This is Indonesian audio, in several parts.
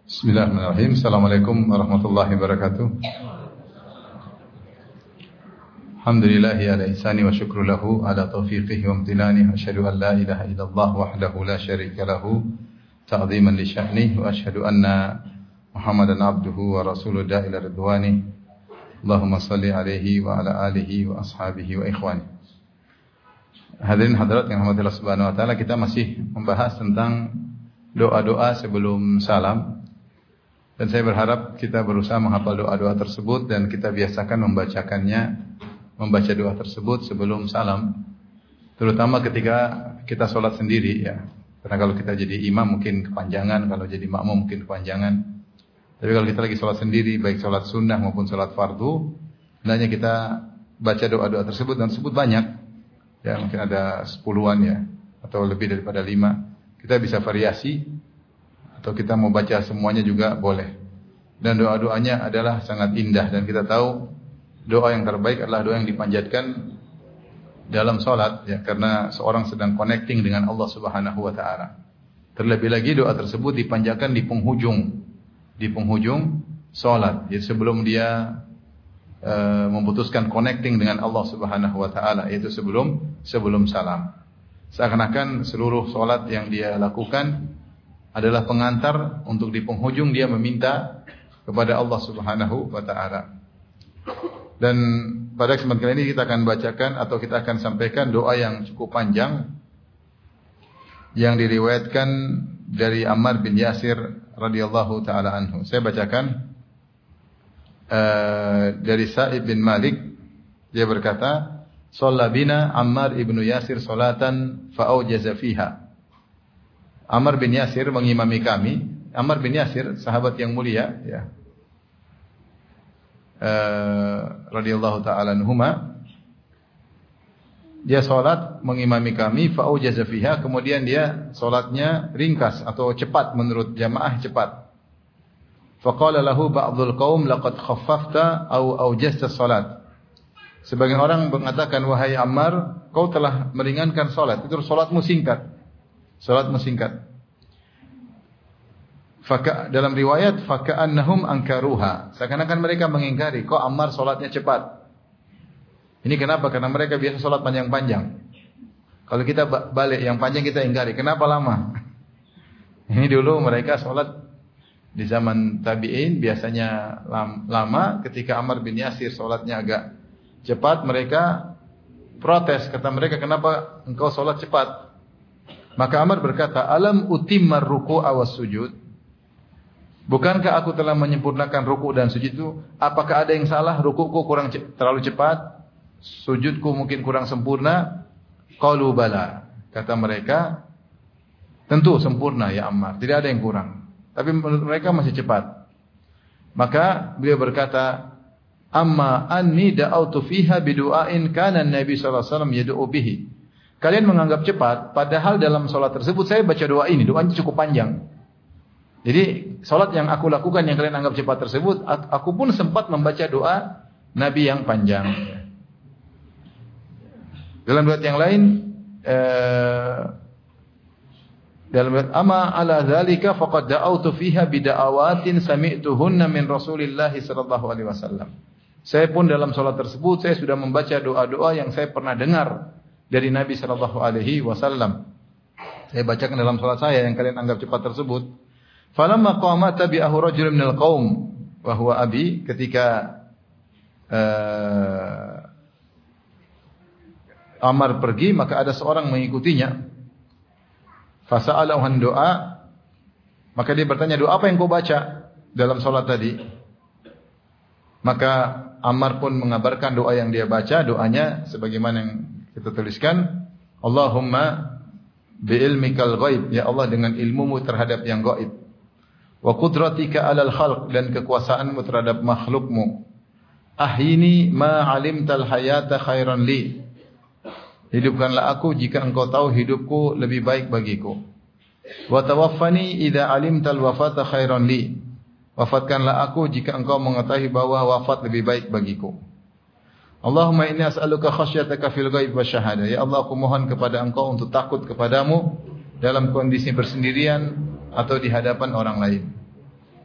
Bismillahirrahmanirrahim. Assalamualaikum warahmatullahi wabarakatuh. Alhamdulillahi ala ihsani wa syukru lahu ala taufiqihi wa amtinani. Asyhadu an la ilaha illallah wahdahu la syarika lahu ta'ziman li sya'nih wa asyhadu anna Muhammadan abduhu wa rasuluhu ila ridwani. Allahumma salli alaihi wa ala alihi wa ashabihi wa ikhwani. Hadirin hadirat yang rahmatillah subhanahu wa ta'ala, kita masih membahas tentang doa-doa sebelum salam. Dan saya berharap kita berusaha menghafal doa-doa tersebut dan kita biasakan membaca doa tersebut sebelum salam, terutama ketika kita sholat sendiri ya. Karena kalau kita jadi imam mungkin kepanjangan, kalau jadi makmum mungkin kepanjangan. Tapi kalau kita lagi sholat sendiri, baik sholat sunnah maupun sholat fardu, hendaknya kita baca doa-doa tersebut, dan tersebut banyak ya, mungkin ada 10-an ya, atau lebih daripada 5. Kita bisa variasi, atau kita mau baca semuanya juga boleh. Dan doa-doanya adalah sangat indah, dan kita tahu doa yang terbaik adalah doa yang dipanjatkan dalam salat ya, karena seorang sedang connecting dengan Allah Subhanahu wa taala. Terlebih lagi doa tersebut dipanjatkan di penghujung salat, jadi sebelum dia memutuskan connecting dengan Allah Subhanahu wa taala, yaitu sebelum salam. Seakan-akan seluruh salat yang dia lakukan adalah pengantar untuk di penghujung dia meminta kepada Allah Subhanahu wa taala. Dan pada kesempatan kali ini kita akan bacakan atau kita akan sampaikan doa yang cukup panjang yang diriwayatkan dari Ammar bin Yasir radhiyallahu taala anhu. Saya bacakan dari Sa'ib bin Malik, dia berkata, "Shalla bina Ammar ibnu Yasir salatan fa aujaza fiha." Ammar bin Yasir mengimami kami. Ammar bin Yasir sahabat yang mulia ya, radhiyallahu ta'ala anhuma. Dia salat mengimami kami, fa aujaza fiha, kemudian dia salatnya ringkas atau cepat, menurut jamaah cepat. Fa qala lahu ba'dul qaum laqad khaffafta aw aujazta salat. Sebagian orang mengatakan, wahai Ammar, kau telah meringankan salat, itu salatmu singkat. Salatmu singkat. Dalam riwayat faka'annahum angkaruha, seakan-akan mereka mengingkari, kok Ammar salatnya cepat. Ini kenapa? Karena mereka biasa salat panjang-panjang. Kalau kita balik yang panjang kita ingkari, kenapa lama? Ini dulu mereka salat di zaman tabi'in biasanya lama. Ketika Ammar bin Yasir salatnya agak cepat, mereka protes. Kata mereka, kenapa engkau salat cepat? Maka Ammar berkata, alam utimmar ruku'a was sujud? Bukankah aku telah menyempurnakan ruku' dan sujud itu? Apakah ada yang salah? Ruku'ku terlalu cepat, sujudku mungkin kurang sempurna? Qalu bala. Kata mereka, tentu sempurna ya Ammar, tidak ada yang kurang. Tapi menurut mereka masih cepat. Maka beliau berkata, amma anni da'autu fiha bidu'ain kana Nabi sallallahu alaihi wasallam yad'u bihi. Kalian menganggap cepat, padahal dalam sholat tersebut saya baca doa ini, doanya cukup panjang. Jadi sholat yang aku lakukan yang kalian anggap cepat tersebut, aku pun sempat membaca doa Nabi yang panjang. Dalam riwayat yang lain, dalam riwayat ama ala dzalika faqad da'autu fiha bida'awatin sami'tuhunna min Rasulillah sallallahu alaihi wasallam. Saya pun dalam sholat tersebut saya sudah membaca doa-doa yang saya pernah dengar dari Nabi sallallahu alaihi wasallam. Saya bacakan dalam salat saya yang kalian anggap cepat tersebut. Falamma qama tabi'ahu rajulun minal qaum wa huwa abi, ketika Ammar pergi maka ada seorang mengikutinya. Fasa'alahu an doa, maka dia bertanya, doa apa yang kau baca dalam salat tadi? Maka Ammar pun mengabarkan doa yang dia baca. Doanya sebagaimana yang kita tuliskan, Allahumma bi'ilmikal ghaib, ya Allah dengan ilmumu terhadap yang gaib, wa qudratika alal khalq, dan kekuasaanmu terhadap makhlukmu, ahyini ma alimtal hayata khairan li, hidupkanlah aku jika engkau tahu hidupku lebih baik bagiku, wa tawaffani idza alimtal wafata khairan li, wafatkanlah aku jika engkau mengetahui bahwa wafat lebih baik bagiku. Allahumma inni as'aluka khasyataka fil ghaib wasyahadah. Ya Allah, aku mohon kepada Engkau untuk takut kepadamu dalam kondisi bersendirian atau di hadapan orang lain.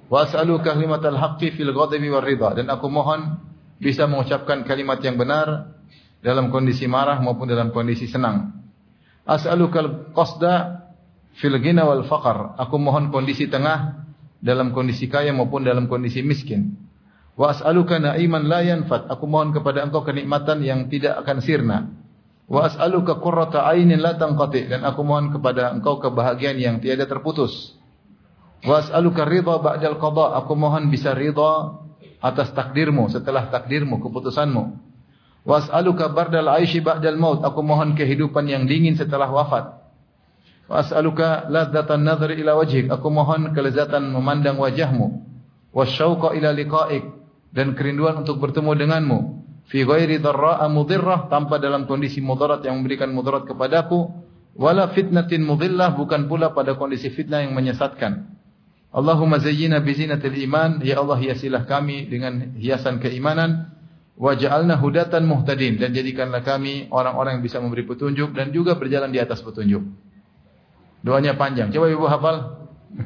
Wa as'aluka kalimatal haqqi fil ghadabi war ridha, dan aku mohon bisa mengucapkan kalimat yang benar dalam kondisi marah maupun dalam kondisi senang. As'alukal qasda fil ghina wal faqr, aku mohon kondisi tengah dalam kondisi kaya maupun dalam kondisi miskin. Wa as'aluka na'iman la yanfad, aku mohon kepada engkau kenikmatan yang tidak akan sirna. Wa as'aluka qurrata 'ainin la tanqati, dan aku mohon kepada engkau kebahagiaan yang tiada terputus. Wa as'aluka ridha ba'dal qada, aku mohon bisa ridha atas takdirmu setelah takdirmu, keputusanmu. Wa as'aluka bardal 'aishi ba'dal maut, aku mohon kehidupan yang dingin setelah wafat. Wa as'aluka ladzatan nadhri ila wajhik, aku mohon kelezatan memandang wajahmu. Wa syauqa ila liqa'ik, dan kerinduan untuk bertemu denganmu. Fi ghairi dharra'a mudhirrah, tanpa dalam kondisi mudarat yang memberikan mudarat kepadaku. Wala fitnatin mudhillah, bukan pula pada kondisi fitnah yang menyesatkan. Allahumma zayyina bizinatil iman, ya Allah hiasilah kami dengan hiasan keimanan. Waj'alna hudatan muhtadin, dan jadikanlah kami orang-orang yang bisa memberi petunjuk dan juga berjalan di atas petunjuk. Doanya panjang, coba ibu hafal.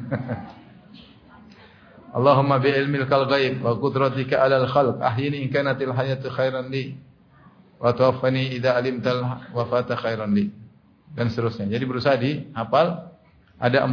Allahumma bi'ilmil kal ghaib wa qudratika 'alal khalq ahyini in kanatil hayatu khairan li wa tawaffani idza alimtal wafata khairan li, dan seterusnya. Jadi berusaha dihafal. Ada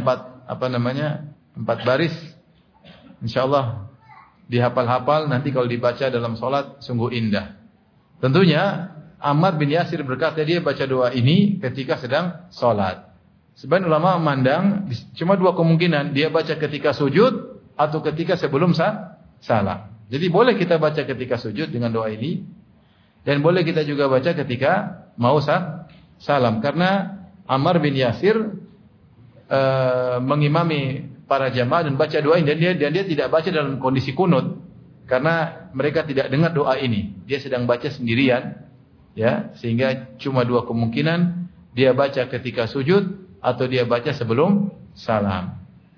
4 baris. Insyaallah dihafal-hafal, nanti kalau dibaca dalam salat sungguh indah. Tentunya Ammar bin Yasir berkata dia baca doa ini ketika sedang salat. Sebagian ulama memandang cuma 2 kemungkinan, dia baca ketika sujud atau ketika sebelum salam. Jadi boleh kita baca ketika sujud dengan doa ini, dan boleh kita juga baca ketika mau salam, karena Ammar bin Yasir mengimami para jamaah dan baca doa ini, dan dia tidak baca dalam kondisi kunut karena mereka tidak dengar doa ini. Dia sedang baca sendirian, ya, sehingga cuma 2 kemungkinan, dia baca ketika sujud atau dia baca sebelum salam.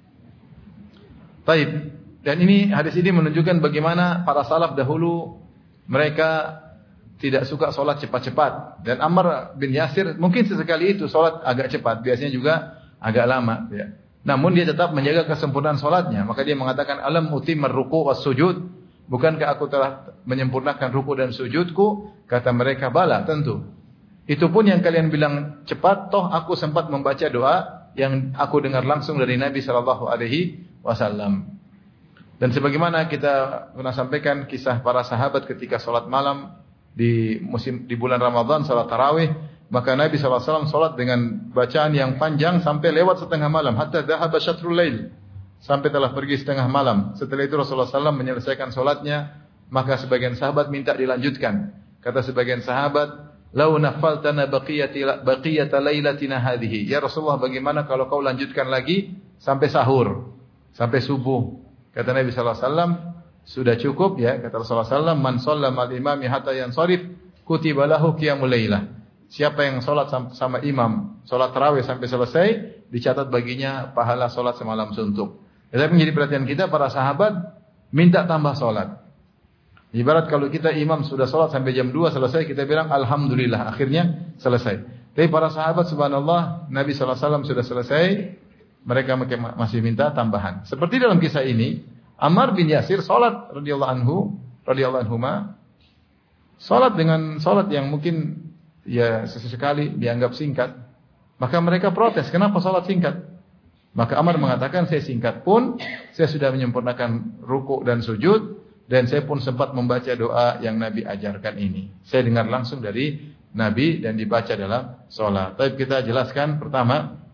Baik, dan ini hadis ini menunjukkan bagaimana para salaf dahulu mereka tidak suka sholat cepat-cepat. Dan Ammar bin Yasir mungkin sesekali itu sholat agak cepat, biasanya juga agak lama. Ya. Namun dia tetap menjaga kesempurnaan sholatnya. Maka dia mengatakan, alam utimar ruku was sujud, bukankah aku telah menyempurnakan ruku dan sujudku? Kata mereka, bala, tentu. Itu pun yang kalian bilang cepat, toh aku sempat membaca doa yang aku dengar langsung dari Nabi sallallahu alaihi wasallam. Dan sebagaimana kita pernah sampaikan kisah para sahabat ketika salat malam di bulan Ramadan, salat tarawih, maka Nabi sallallahu alaihi wasallam salat dengan bacaan yang panjang sampai lewat setengah malam, hatta dhahaba syatrul lail, sampai telah pergi setengah malam. Setelah itu Rasulullah SAW menyelesaikan salatnya, maka sebagian sahabat minta dilanjutkan. Kata sebagian sahabat, lau nafaltana baqiyata lailatina hadhihi. Ya Rasulullah, bagaimana kalau kau lanjutkan lagi sampai sahur, sampai subuh? Kata Nabi sallallahu alaihi wasallam, sudah cukup ya. Kata Rasulullah sallallahu alaihi wasallam, man shallama al-imami hatta yansharif kutiba lahu qiyamul lailah. Siapa yang salat sama imam, salat tarawih sampai selesai, dicatat baginya pahala salat semalam suntuk. Jadi menjadi perhatian kita, para sahabat minta tambah salat. Ibarat kalau kita imam sudah salat sampai jam 2 selesai, kita bilang alhamdulillah, akhirnya selesai. Tapi para sahabat subhanallah, Nabi sallallahu alaihi wasallam sudah selesai, mereka masih minta tambahan. Seperti dalam kisah ini, Ammar bin Yasir salat radhiyallahu anhuma, salat dengan salat yang mungkin ya sesekali dianggap singkat. Maka mereka protes, kenapa salat singkat? Maka Ammar mengatakan, saya singkat pun saya sudah menyempurnakan ruku dan sujud, dan saya pun sempat membaca doa yang Nabi ajarkan ini. Saya dengar langsung dari Nabi dan dibaca dalam salat. Tapi kita jelaskan pertama,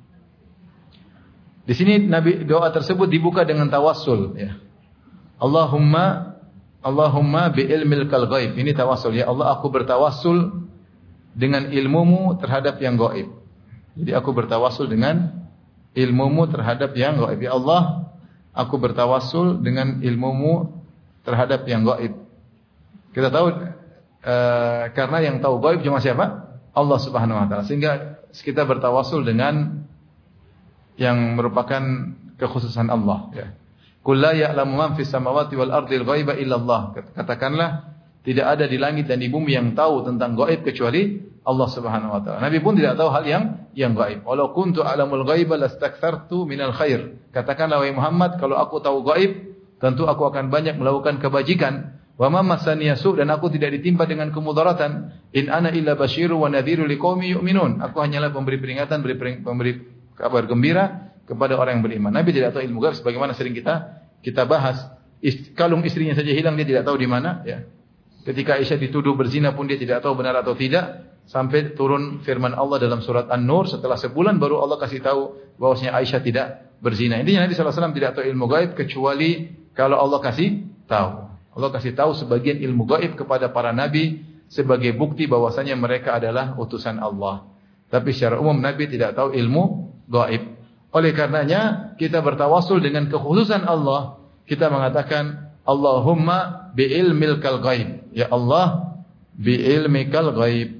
di sini Nabi doa tersebut dibuka dengan tawassul ya. Allahumma bi'ilmil kal ghaib. Ini tawassul, ya Allah, aku bertawassul dengan ilmumu terhadap yang gaib. Jadi aku bertawassul dengan ilmumu terhadap yang gaib. Ya Allah, aku bertawassul dengan ilmumu terhadap yang gaib. Kita tahu karena yang tahu gaib cuma siapa? Allah Subhanahu wa taala. Sehingga kita bertawassul dengan yang merupakan kekhususan Allah ya. Qul la ya'lamu man fis samawati wal ardi al-ghaiba illa Allah. Katakanlah, tidak ada di langit dan di bumi yang tahu tentang gaib kecuali Allah Subhanahu wa taala. Nabi pun tidak tahu hal yang gaib. Walau kuntu a'lamul ghaiba lastakthartu minal khair. Katakanlah wahai Muhammad, kalau aku tahu gaib, tentu aku akan banyak melakukan kebajikan. Wa ma massaniya su', dan aku tidak ditimpa dengan kemudaratan. In ana illa basyiru wa nadhiru liqaumin yu'minun. Aku hanyalah pemberi peringatan, pemberi kabar gembira kepada orang yang beriman. Nabi tidak tahu ilmu gaib sebagaimana sering kita bahas. Kalung istrinya saja hilang, dia tidak tahu di mana, ya. Ketika Aisyah dituduh berzina pun dia tidak tahu benar atau tidak, sampai turun firman Allah dalam surat An-Nur, setelah sebulan baru Allah kasih tahu bahwasanya Aisyah tidak berzina. Intinya Nabi sallallahu alaihi wasallam tidak tahu ilmu gaib kecuali kalau Allah kasih tahu. Allah kasih tahu sebagian ilmu gaib kepada para nabi sebagai bukti bahwasanya mereka adalah utusan Allah. Tapi secara umum Nabi tidak tahu ilmu gaib. Oleh karenanya kita bertawassul dengan kekhususan Allah. Kita mengatakan Allahumma bi'ilmikal ghaib. Ya Allah, bi'ilmikal ghaib.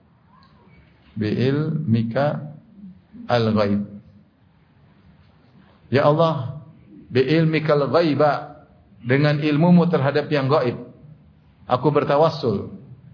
Bi'ilmika al-ghaib. Ya Allah, bi'ilmikal ghaiba, dengan ilmumu terhadap yang gaib, aku bertawassul.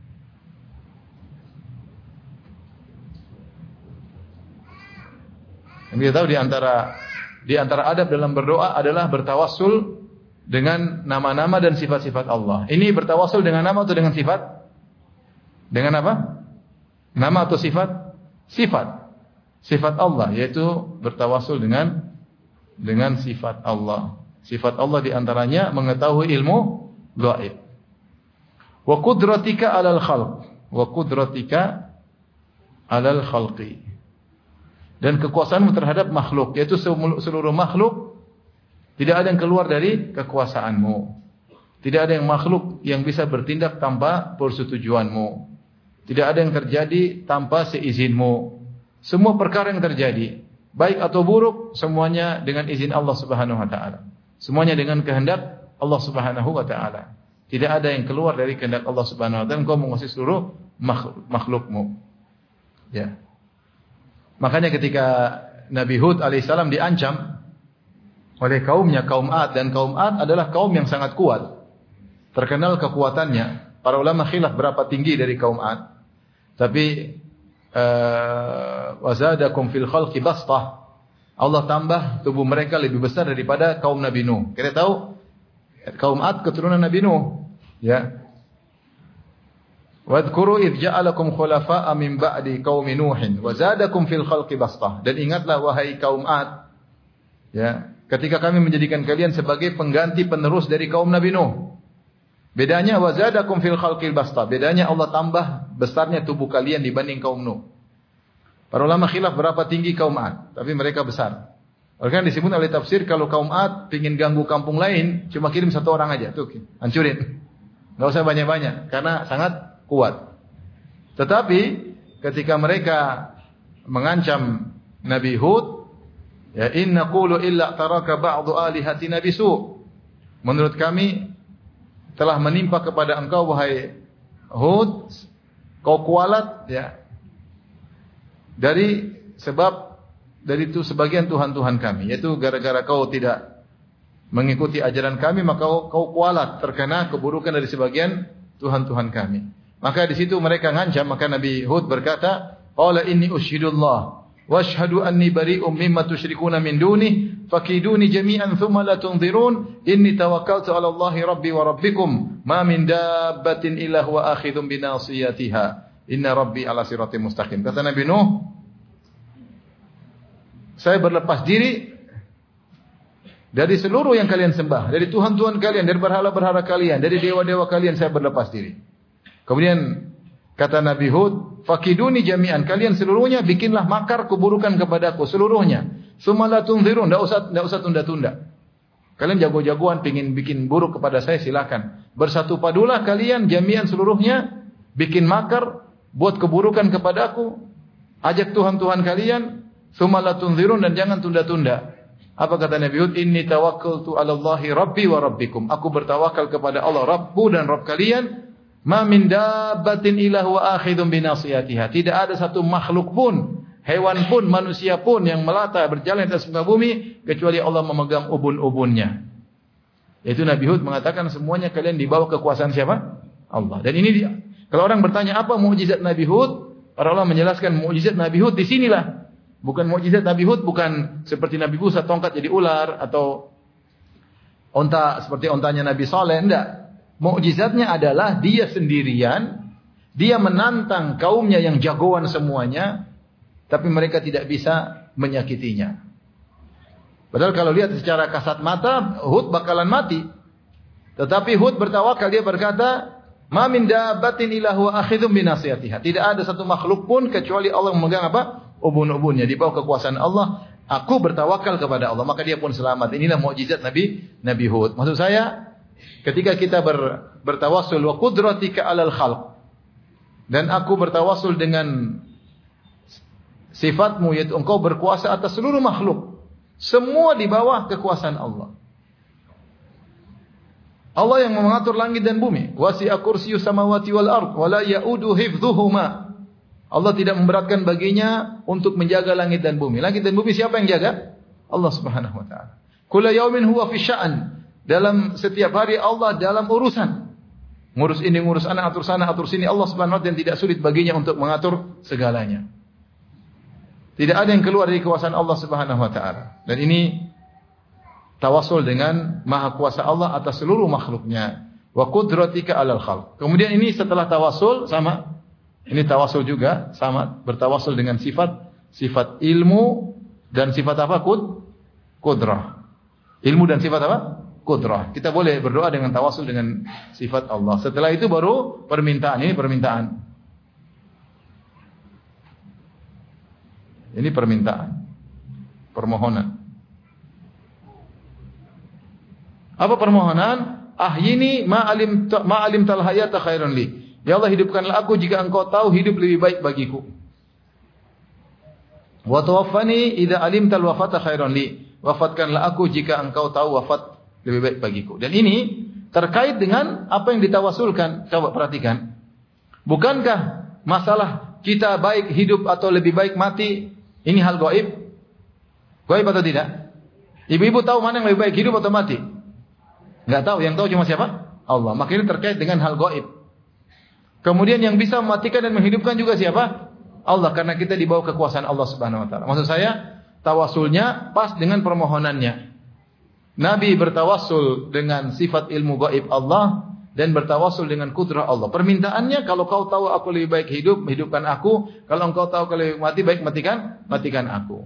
Kita tahu di antara adab dalam berdoa adalah bertawassul dengan nama-nama dan sifat-sifat Allah. Ini bertawassul dengan nama atau dengan sifat? Dengan apa? Nama atau sifat? Sifat. Sifat Allah, yaitu bertawassul dengan sifat Allah. Sifat Allah di antaranya mengetahui ilmu gaib. Wa qudratika 'alal khalq, wa qudratika 'alal khalqi. Dan kekuasaanmu terhadap makhluk, yaitu seluruh makhluk tidak ada yang keluar dari kekuasaanmu. Tidak ada yang makhluk yang bisa bertindak tanpa persetujuanmu. Tidak ada yang terjadi tanpa seizinmu. Semua perkara yang terjadi, baik atau buruk, semuanya dengan izin Allah Subhanahu wa taala. Semuanya dengan kehendak Allah Subhanahu wa taala. Tidak ada yang keluar dari kehendak Allah Subhanahu wa taala. Engkau menguasai seluruh makhlukmu. Ya. Makanya ketika Nabi Hud alaihissalam diancam oleh kaumnya, kaum Ad, dan kaum Ad adalah kaum yang sangat kuat. Terkenal kekuatannya. Para ulama khilaf berapa tinggi dari kaum Ad. Tapi wazadakum fil khalqi bastah. Allah tambah tubuh mereka lebih besar daripada kaum Nabi Nuh. Kita tahu kaum Ad keturunan Nabi Nuh, ya. Wadhkuru idh ja'alakum khulafa'a min ba'di qaumi Nuhin wa zadakum fil khalqi bastah. Dan ingatlah wahai kaum Ad, ya, ketika kami menjadikan kalian sebagai pengganti penerus dari kaum Nabi Nuh. Bedanya wa zadakum fil khalqi bastah. Bedanya Allah tambah besarnya tubuh kalian dibanding kaum Nuh. Para ulama khilaf berapa tinggi kaum Ad, tapi mereka besar. Oleh karena disebut oleh tafsir kalau kaum Ad pingin ganggu kampung lain, cuma kirim satu orang aja, tuh hancurin. Enggak usah banyak-banyak karena sangat kuat. Tetapi ketika mereka mengancam Nabi Hud, ya inna qulu illa taraka ba'du alihatina bisu. Menurut kami telah menimpa kepada engkau wahai Hud, kau kualat, ya, dari itu sebagian Tuhan-Tuhan kami, yaitu gara-gara kau tidak mengikuti ajaran kami, maka kau kualat, terkena keburukan dari sebagian Tuhan-Tuhan kami. Maka di situ mereka ngancam, maka Nabi Hud berkata, qala inni usyhidullah wa asyhadu anni bari'um mimma tusyrikuna min dunih fakiduni jami'an thumma la tunzirun inni tawakkaltu 'ala Allahi rabbi wa rabbikum ma min dabbatin illa huwa akhidhun bi nasiyatiha. Inna Rabbi ala siratim mustaqim. Kata Nabi Nuh, saya berlepas diri dari seluruh yang kalian sembah, dari Tuhan-Tuhan kalian, dari berhala-berhala kalian, dari dewa-dewa kalian, saya berlepas diri. Kemudian kata Nabi Hud, fakiduni jami'an, kalian seluruhnya bikinlah makar keburukan kepadaku seluruhnya. Summa la tunzirun, enggak usah tunda-tunda. Kalian jago-jagoan pengin bikin buruk kepada saya, silakan. Bersatu padulah kalian jami'an seluruhnya, bikin makar buat keburukan kepadaku, ajak Tuhan-Tuhan kalian, summa la tunzirun, dan jangan tunda-tunda. Apa kata Nabi Hud? Inni tawakkaltu 'ala Allahi rabbi wa rabbikum. Aku bertawakal kepada Allah Rabbu dan Rabb kalian. Ma min dabbatin illa huwa akhidhun bi nasiyatiha. Tidak ada satu makhluk pun, hewan pun, manusia pun yang melata berjalan di atas muka bumi kecuali Allah memegang ubun-ubunnya. Yaitu Nabi Hud mengatakan semuanya kalian di bawah kekuasaan siapa? Allah. Dan ini dia. Kalau orang bertanya apa mukjizat Nabi Hud, para ulama menjelaskan mukjizat Nabi Hud di sinilah. Bukan mukjizat Nabi Hud bukan seperti Nabi Musa tongkat jadi ular atau Unta seperti untanya Nabi Saleh, enggak. Mukjizatnya adalah dia sendirian, dia menantang kaumnya yang jagoan semuanya, tapi mereka tidak bisa menyakitinya. Padahal kalau lihat secara kasat mata, Hud bakalan mati. Tetapi Hud bertawakal, dia berkata, "Ma min dabbatin illa huwa akhidhum bi nasiyatiha." Tidak ada satu makhluk pun kecuali Allah memegang apa? Ubun-ubunnya. Di bawah kekuasaan Allah, aku bertawakal kepada Allah, maka dia pun selamat. Inilah mukjizat Nabi Hud. Maksud saya, ketika kita bertawassul wa qudratika 'alal khalq, dan aku bertawassul dengan sifatmu, yaitu engkau berkuasa atas seluruh makhluk, semua di bawah kekuasaan Allah. Allah yang mengatur langit dan bumi. Wasi'a kursiyyus samawati wal ard wa la ya'udu hifdhuhuma. Allah tidak memberatkan baginya untuk menjaga langit dan bumi. Langit dan bumi siapa yang jaga? Allah Subhanahu wa taala. Kullu yaumin huwa fi sya'an. Dalam setiap hari Allah dalam urusan. Ngurus ini, ngurus anak, atur sana, atur sini. Allah Subhanahu wa taala tidak sulit baginya untuk mengatur segalanya. Tidak ada yang keluar dari kekuasaan Allah Subhanahu wa taala. Dan ini tawassul dengan maha kuasa Allah atas seluruh makhluknya. Wa qudratika 'alal khalq. Kemudian ini setelah tawassul sama. Ini tawassul juga sama, bertawassul dengan sifat ilmu dan sifat apa? Qudrah. Ilmu dan sifat apa? Qudrah. Kita boleh berdoa dengan tawassul dengan sifat Allah. Setelah itu baru permintaan. Ini permintaan. Ini permintaan. Permohonan. Apa permohonan? Ahyini ma'alim tal hayata khairun li. Ya Allah, hidupkanlah aku jika engkau tahu hidup lebih baik bagiku. Wa tawaffani idza alimtal wafata khairan li. Wafatkanlah aku jika engkau tahu wafat lebih baik bagiku. Dan ini terkait dengan apa yang ditawasulkan. Coba perhatikan. Bukankah masalah kita baik hidup atau lebih baik mati, ini hal gaib? Gaib atau tidak? Ibu-ibu tahu mana yang lebih baik, hidup atau mati? Enggak tahu, yang tahu cuma siapa? Allah. Maka ini terkait dengan hal gaib. Kemudian yang bisa mematikan dan menghidupkan juga siapa? Allah, karena kita di bawah kekuasaan Allah Subhanahu wa taala. Maksud saya, tawasulnya pas dengan permohonannya. Nabi bertawassul dengan sifat ilmu gaib Allah dan bertawassul dengan kudrah Allah. Permintaannya, kalau kau tahu aku lebih baik hidup, hidupkan aku. Kalau engkau tahu kalau lebih mati, baik matikan aku.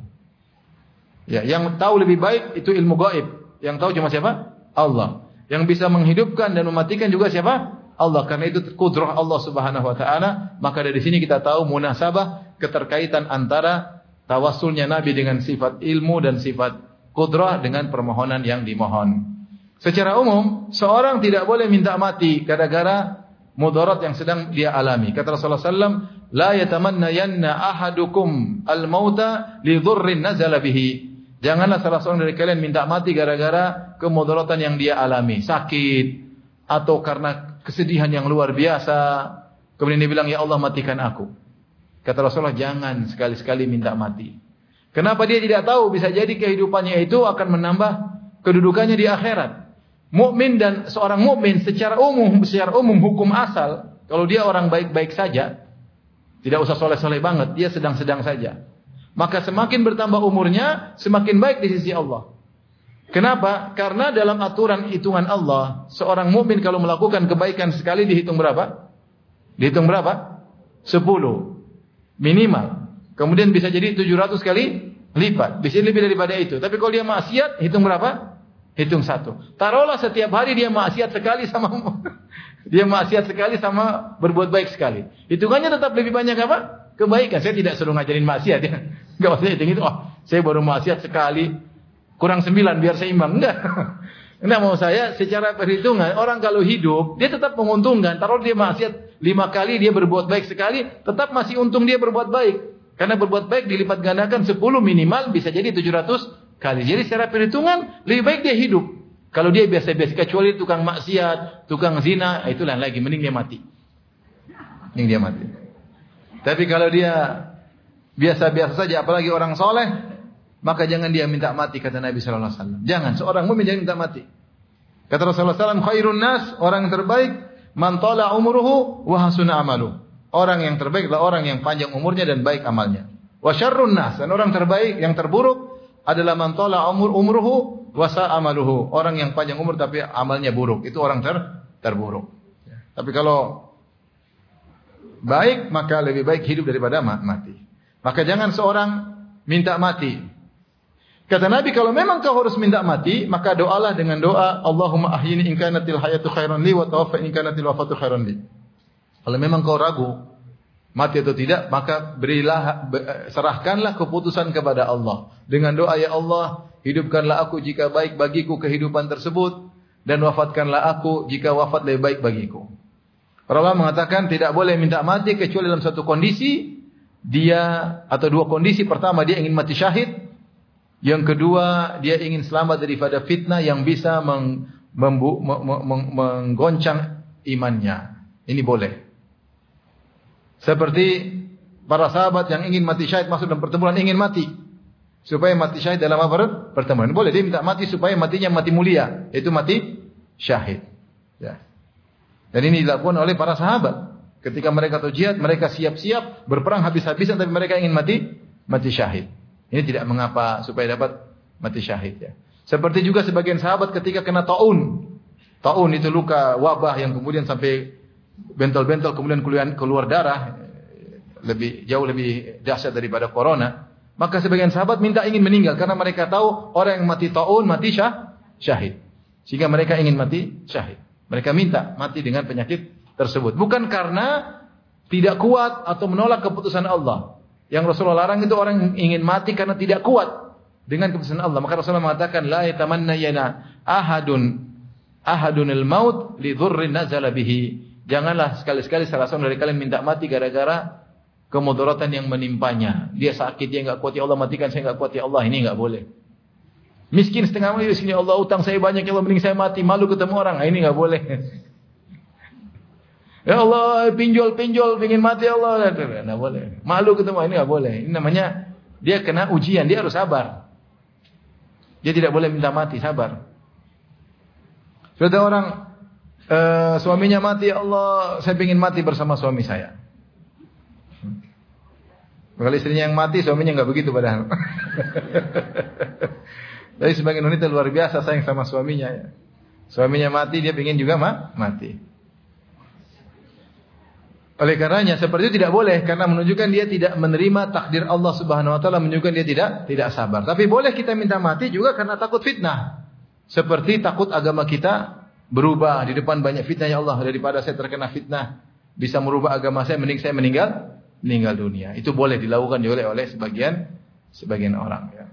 Ya, yang tahu lebih baik itu ilmu gaib. Yang tahu cuma siapa? Allah. Yang bisa menghidupkan dan mematikan juga siapa? Allah. Karena itu kudrah Allah Subhanahu wa taala. Maka dari sini kita tahu munasabah, keterkaitan antara tawassulnya Nabi dengan sifat ilmu dan sifat kudrah dengan permohonan yang dimohon. Secara umum, seorang tidak boleh minta mati gara-gara mudarat yang sedang dia alami. Kata Rasulullah SAW, la yatamannayanna ahadukum al-mauta li dhurrin nazala bihi. Janganlah salah seorang dari kalian minta mati gara-gara kemudaratan yang dia alami, sakit atau karena kesedihan yang luar biasa. Kemudian dia bilang, ya Allah matikan aku. Kata Rasulullah, jangan sekali-sekali minta mati. Kenapa? Dia tidak tahu, bisa jadi kehidupannya itu akan menambah kedudukannya di akhirat. Mukmin dan seorang mukmin secara umum hukum asal, kalau dia orang baik-baik saja, tidak usah soleh-soleh banget, dia sedang-sedang saja. Maka semakin bertambah umurnya, semakin baik di sisi Allah. Kenapa? Karena dalam aturan hitungan Allah, seorang mukmin kalau melakukan kebaikan sekali dihitung berapa? Dihitung berapa? 10 minimal. Kemudian bisa jadi 700 kali lipat. Bisa lebih daripada itu. Tapi kalau dia maksiat, hitung berapa? Hitung 1. Taruhlah setiap hari dia maksiat sekali sama berbuat baik sekali. Hitungannya tetap lebih banyak apa? Kebaikan. Saya tidak suruh ngajarin maksiat ya. Enggak usah hitung itu. Oh, saya baru maksiat sekali, kurang 9 biar seimbang. Enggak. Enggak, mau saya secara perhitungan, orang kalau hidup, dia tetap menguntungkan. Taruh dia maksiat 5 kali, dia berbuat baik sekali, tetap masih untung dia berbuat baik. Karena berbuat baik dilipat gandakan 10 minimal, bisa jadi 700 kali. Jadi secara perhitungan, lebih baik dia hidup. Kalau dia biasa-biasa, kecuali tukang maksiat, tukang zina, itulah lagi, mending dia mati. Mending dia mati. Tapi kalau dia biasa-biasa saja, apalagi orang soleh, maka jangan dia minta mati, kata Nabi sallallahu alaihi wasallam. Jangan, seorang mukmin jangan minta mati. Kata Rasulullah sallallahu alaihi wasallam, khairun nas, orang yang terbaik, man tala umruhu wa hasuna amalu. Orang yang terbaik adalah orang yang panjang umurnya dan baik amalnya. Wa syarrun nas, dan orang terbaik, yang terburuk adalah man tala umruhu wasa amaluhu. Orang yang panjang umur tapi amalnya buruk, itu orang terburuk. Tapi kalau baik, maka lebih baik hidup daripada mati. Maka jangan seorang minta mati. Kata Nabi, kalau memang kau harus minta mati, maka doalah dengan doa, Allahumma ahyini in kanatil hayatu khairan li wa tawaffani in kanatil wafatu khairan li. Kalau memang kau ragu mati atau tidak, maka serahkanlah keputusan kepada Allah. Dengan doa, ya Allah, hidupkanlah aku jika baik bagiku kehidupan tersebut, dan wafatkanlah aku jika wafat lebih baik bagiku. Para ulama mengatakan tidak boleh minta mati kecuali dalam satu kondisi, atau dua kondisi. Pertama, dia ingin mati syahid. Yang kedua, dia ingin selamat daripada fitnah yang bisa menggoncang imannya. Ini boleh. Seperti para sahabat yang ingin mati syahid masuk dalam pertempuran, ingin mati supaya mati syahid dalam pertempuran. Boleh dia minta mati supaya matinya mati mulia, yaitu mati syahid. Ya. Dan ini dilakukan oleh para sahabat. Ketika mereka tahu jihad, mereka siap-siap berperang habis-habisan, tapi mereka ingin mati syahid. Ini tidak mengapa supaya dapat mati syahid. Ya. Seperti juga sebagian sahabat ketika kena taun. Taun itu luka wabah yang kemudian sampai bentol-bentol kemudian keluar darah, jauh lebih dahsyat daripada corona. Maka sebagian sahabat ingin meninggal karena mereka tahu orang yang mati taun mati syahid. Sehingga mereka ingin mati syahid. Mereka minta mati dengan penyakit tersebut. Bukan karena tidak kuat atau menolak keputusan Allah. Yang Rasulullah larang itu orang ingin mati karena tidak kuat dengan keputusan Allah. Maka Rasulullah mengatakan, la yatamanna yana ahadunil maut li dhurrin nazala bihi. Janganlah sekali-sekali salah seorang dari kalian minta mati gara-gara kemudaratan yang menimpanya. Dia sakit, dia enggak kuat, ya Allah matikan saya, enggak kuat ya Allah. Ini enggak boleh. Miskin setengah mati, ya Allah utang saya banyak, ya Allah mending saya mati, malu ketemu orang. Ini enggak boleh. Ya Allah, pinjol, ingin mati ya Allah. Tidak boleh. Malu ketemu, ini tidak boleh. Ini namanya, dia kena ujian, dia harus sabar. Dia tidak boleh minta mati, sabar. Sudah orang, suaminya mati, ya Allah, saya ingin mati bersama suami saya. Kalau istrinya yang mati, suaminya enggak begitu padahal. Tapi sebagian wanita luar biasa sayang sama suaminya. Ya. Suaminya mati, dia ingin juga mati. Oleh karenanya seperti itu tidak boleh, karena menunjukkan dia tidak menerima takdir Allah Subhanahu wa taala, menunjukkan dia tidak sabar. Tapi boleh kita minta mati juga karena takut fitnah. Seperti takut agama kita berubah di depan banyak fitnah, ya Allah, daripada saya terkena fitnah bisa merubah agama saya, mending saya meninggal dunia. Itu boleh dilakukan oleh sebagian orang, ya.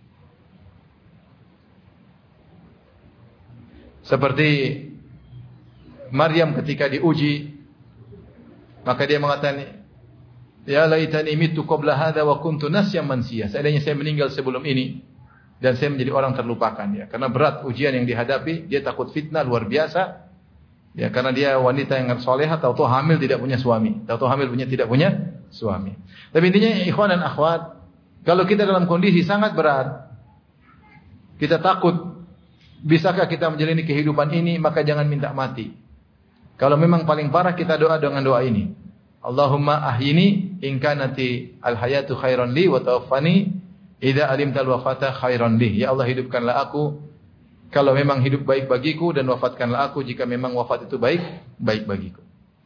Seperti Maryam ketika diuji, maka dia mengatakan, ya laitani mitu qabla hadza wa kuntu nasyan mansiya. Seandainya saya meninggal sebelum ini dan saya menjadi orang terlupakan, ya. Karena berat ujian yang dihadapi, dia takut fitnah luar biasa. Ya, karena dia wanita yang salehah, tahu-tahu hamil tidak punya suami. Tidak punya suami. Tapi intinya ikhwan dan akhwat, kalau kita dalam kondisi sangat berat, kita takut bisakah kita menjalani kehidupan ini, maka jangan minta mati. Kalau memang paling parah, kita doa dengan doa ini. Allahumma ahyini in kanati al-hayatu khairan li wa tawaffani idza alimtal wafata khairan li. Ya Allah, hidupkanlah aku kalau memang hidup baik bagiku, dan wafatkanlah aku jika memang wafat itu baik bagiku.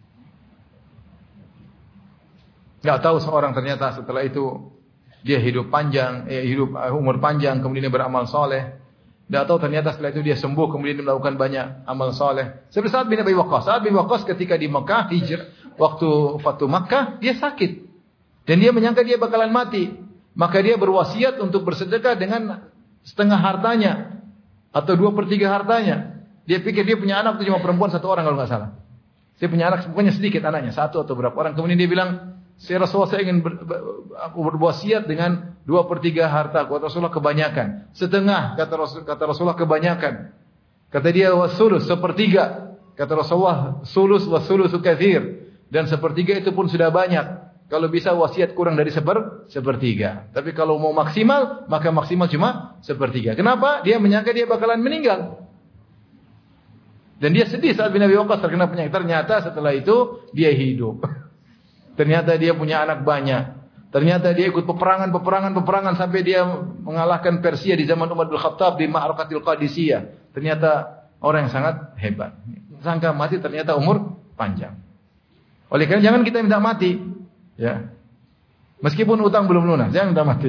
Enggak tahu seorang ternyata setelah itu dia hidup panjang, umur panjang, kemudian dia beramal soleh. Tidak tahu ternyata setelah itu dia sembuh, kemudian dia melakukan banyak amal soleh. Seperti Sa'ad bin Abi Waqqas. Sa'ad bin Waqqas ketika di Mekah, waktu Fatu Makkah, dia sakit. Dan dia menyangka dia bakalan mati. Maka dia berwasiat untuk bersedekah dengan setengah hartanya. Atau 2/3 hartanya. Dia pikir dia punya anak itu cuma perempuan 1 orang kalau nggak salah. Saya punya anak, pokoknya sedikit anaknya, 1 atau berapa orang. Kemudian dia bilang, Rasulullah, saya ingin berwasiat dengan 2/3 harta. Kata Rasulullah, kebanyakan. Setengah, kata Rasulullah, kebanyakan. Kata dia, wasulus, 1/3. Kata Rasulullah, sulus wasulusu katsir. Dan 1/3 itu pun sudah banyak. Kalau bisa wasiat kurang dari 1/3. Tapi kalau mau maksimal, maka maksimal cuma 1/3. Kenapa? Dia menyangka dia bakalan meninggal. Dan dia sedih saat bin Abi Waqqas terkena penyakit. Ternyata setelah itu dia hidup. Ternyata dia punya anak banyak. Ternyata dia ikut peperangan sampai dia mengalahkan Persia di zaman Umar bin Khattab di Ma'rakatil Qadisiyah. Ternyata orang yang sangat hebat. Sangka mati, ternyata umur panjang. Oleh karena jangan kita minta mati, ya. Meskipun utang belum lunas, jangan minta mati.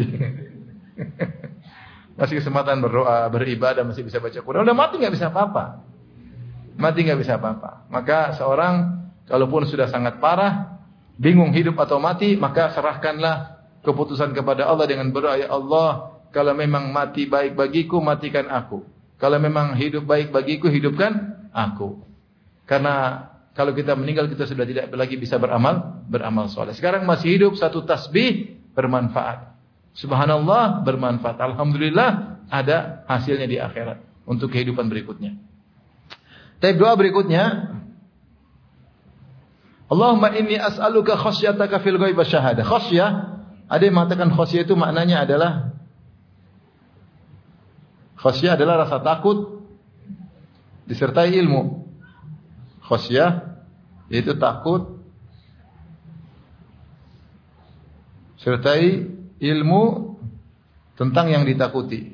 Masih kesempatan berdoa, beribadah, masih bisa baca Quran. Udah mati nggak bisa apa-apa. Mati nggak bisa apa-apa. Maka seorang kalaupun sudah sangat parah, bingung hidup atau mati, maka serahkanlah keputusan kepada Allah dengan berdoa, ya Allah, kalau memang mati baik bagiku, matikan aku. Kalau memang hidup baik bagiku, hidupkan aku. Karena kalau kita meninggal, kita sudah tidak lagi bisa beramal soleh. Sekarang masih hidup, satu tasbih bermanfaat. Subhanallah bermanfaat. Alhamdulillah ada hasilnya di akhirat untuk kehidupan berikutnya. Tapi doa berikutnya, Allahumma inni as'aluka khasyataka fil ghaib wasyahadah. Khasyah, ada yang mengatakan khasyah itu maknanya adalah rasa takut disertai ilmu. Khasyah yaitu takut sertai ilmu tentang yang ditakuti.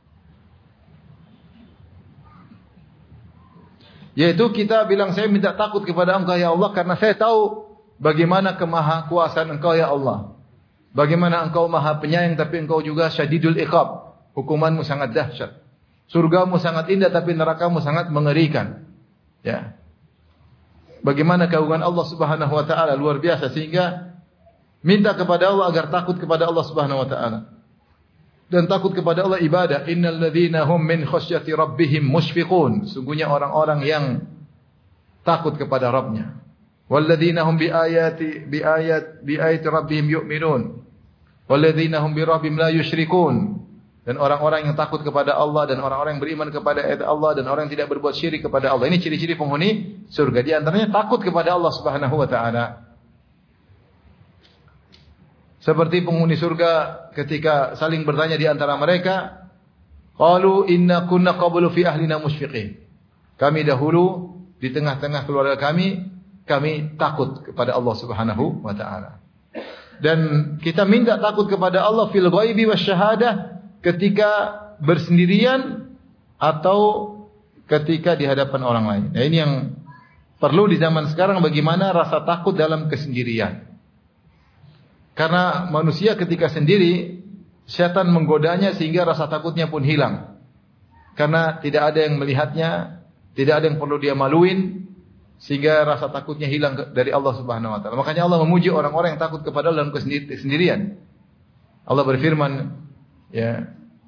Yaitu kita bilang, saya minta takut kepada Engkau ya Allah karena saya tahu bagaimana kemahakuasaan Engkau ya Allah. Bagaimana Engkau Maha Penyayang tapi Engkau juga syadidul iqab. Hukumanmu sangat dahsyat. Surgamu sangat indah tapi nerakamu sangat mengerikan. Ya. Bagaimana keagungan Allah Subhanahu wa taala luar biasa sehingga minta kepada Allah agar takut kepada Allah Subhanahu wa taala. Dan takut kepada Allah ibadah. Innal ladzina hum min khasyati rabbihim mushfiqun. Sungguhnya orang-orang yang takut kepada Rabbnya. Walladzina hum biayati rabbihim yu'minun. Walladzina hum bi rabbihim la yusyrikun. Dan orang-orang yang takut kepada Allah dan orang-orang yang beriman kepada ayat Allah dan orang yang tidak berbuat syirik kepada Allah. Ini ciri-ciri penghuni surga. Di antaranya takut kepada Allah Subhanahu wa taala. Seperti penghuni surga ketika saling bertanya di antara mereka, qalu inna kunna qablu fi ahlina musyfiqin. Kami dahulu di tengah-tengah keluarga kami takut kepada Allah Subhanahu wa taala. Dan kita minta takut kepada Allah fil ghaibi wasyahadah ketika bersendirian atau ketika di hadapan orang lain. Nah, ini yang perlu di zaman sekarang, bagaimana rasa takut dalam kesendirian. Karena manusia ketika sendiri, syaitan menggodanya sehingga rasa takutnya pun hilang. Karena tidak ada yang melihatnya, tidak ada yang perlu dia maluin, sehingga rasa takutnya hilang dari Allah Subhanahu wa taala. Makanya Allah memuji orang-orang yang takut kepada Allah dalam kesendirian. Allah berfirman ya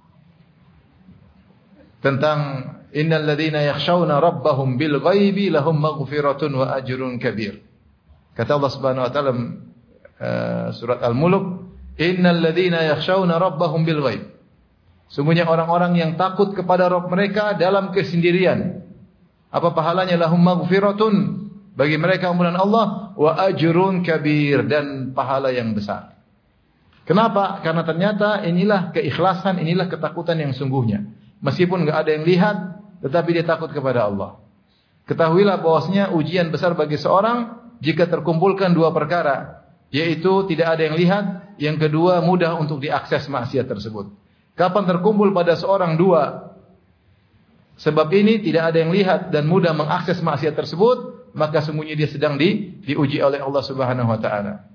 tentang innal ladzina yakhshawna rabbahum bil ghaibi lahum maghfiratun wa ajrun kabir. Kata Allah Subhanahu wa taala surat Al-Mulk, innal ladzina yakhshawna rabbahum bil ghaib. Sungguhnya orang-orang yang takut kepada Rabb mereka dalam kesendirian. Apa pahalanya? Lahum maghfiratun, bagi mereka ampunan Allah, wa ajrun kabir, dan pahala yang besar. Kenapa? Karena ternyata inilah keikhlasan, inilah ketakutan yang sungguhnya. Meskipun enggak ada yang lihat, tetapi dia takut kepada Allah. Ketahuilah bahwasanya ujian besar bagi seorang jika terkumpulkan dua perkara, yaitu tidak ada yang lihat, yang kedua mudah untuk diakses maksiat tersebut. Kapan terkumpul pada seorang dua sebab ini, tidak ada yang lihat dan mudah mengakses maksiat tersebut, maka sungguhnya dia sedang diuji oleh Allah Subhanahu wa taala.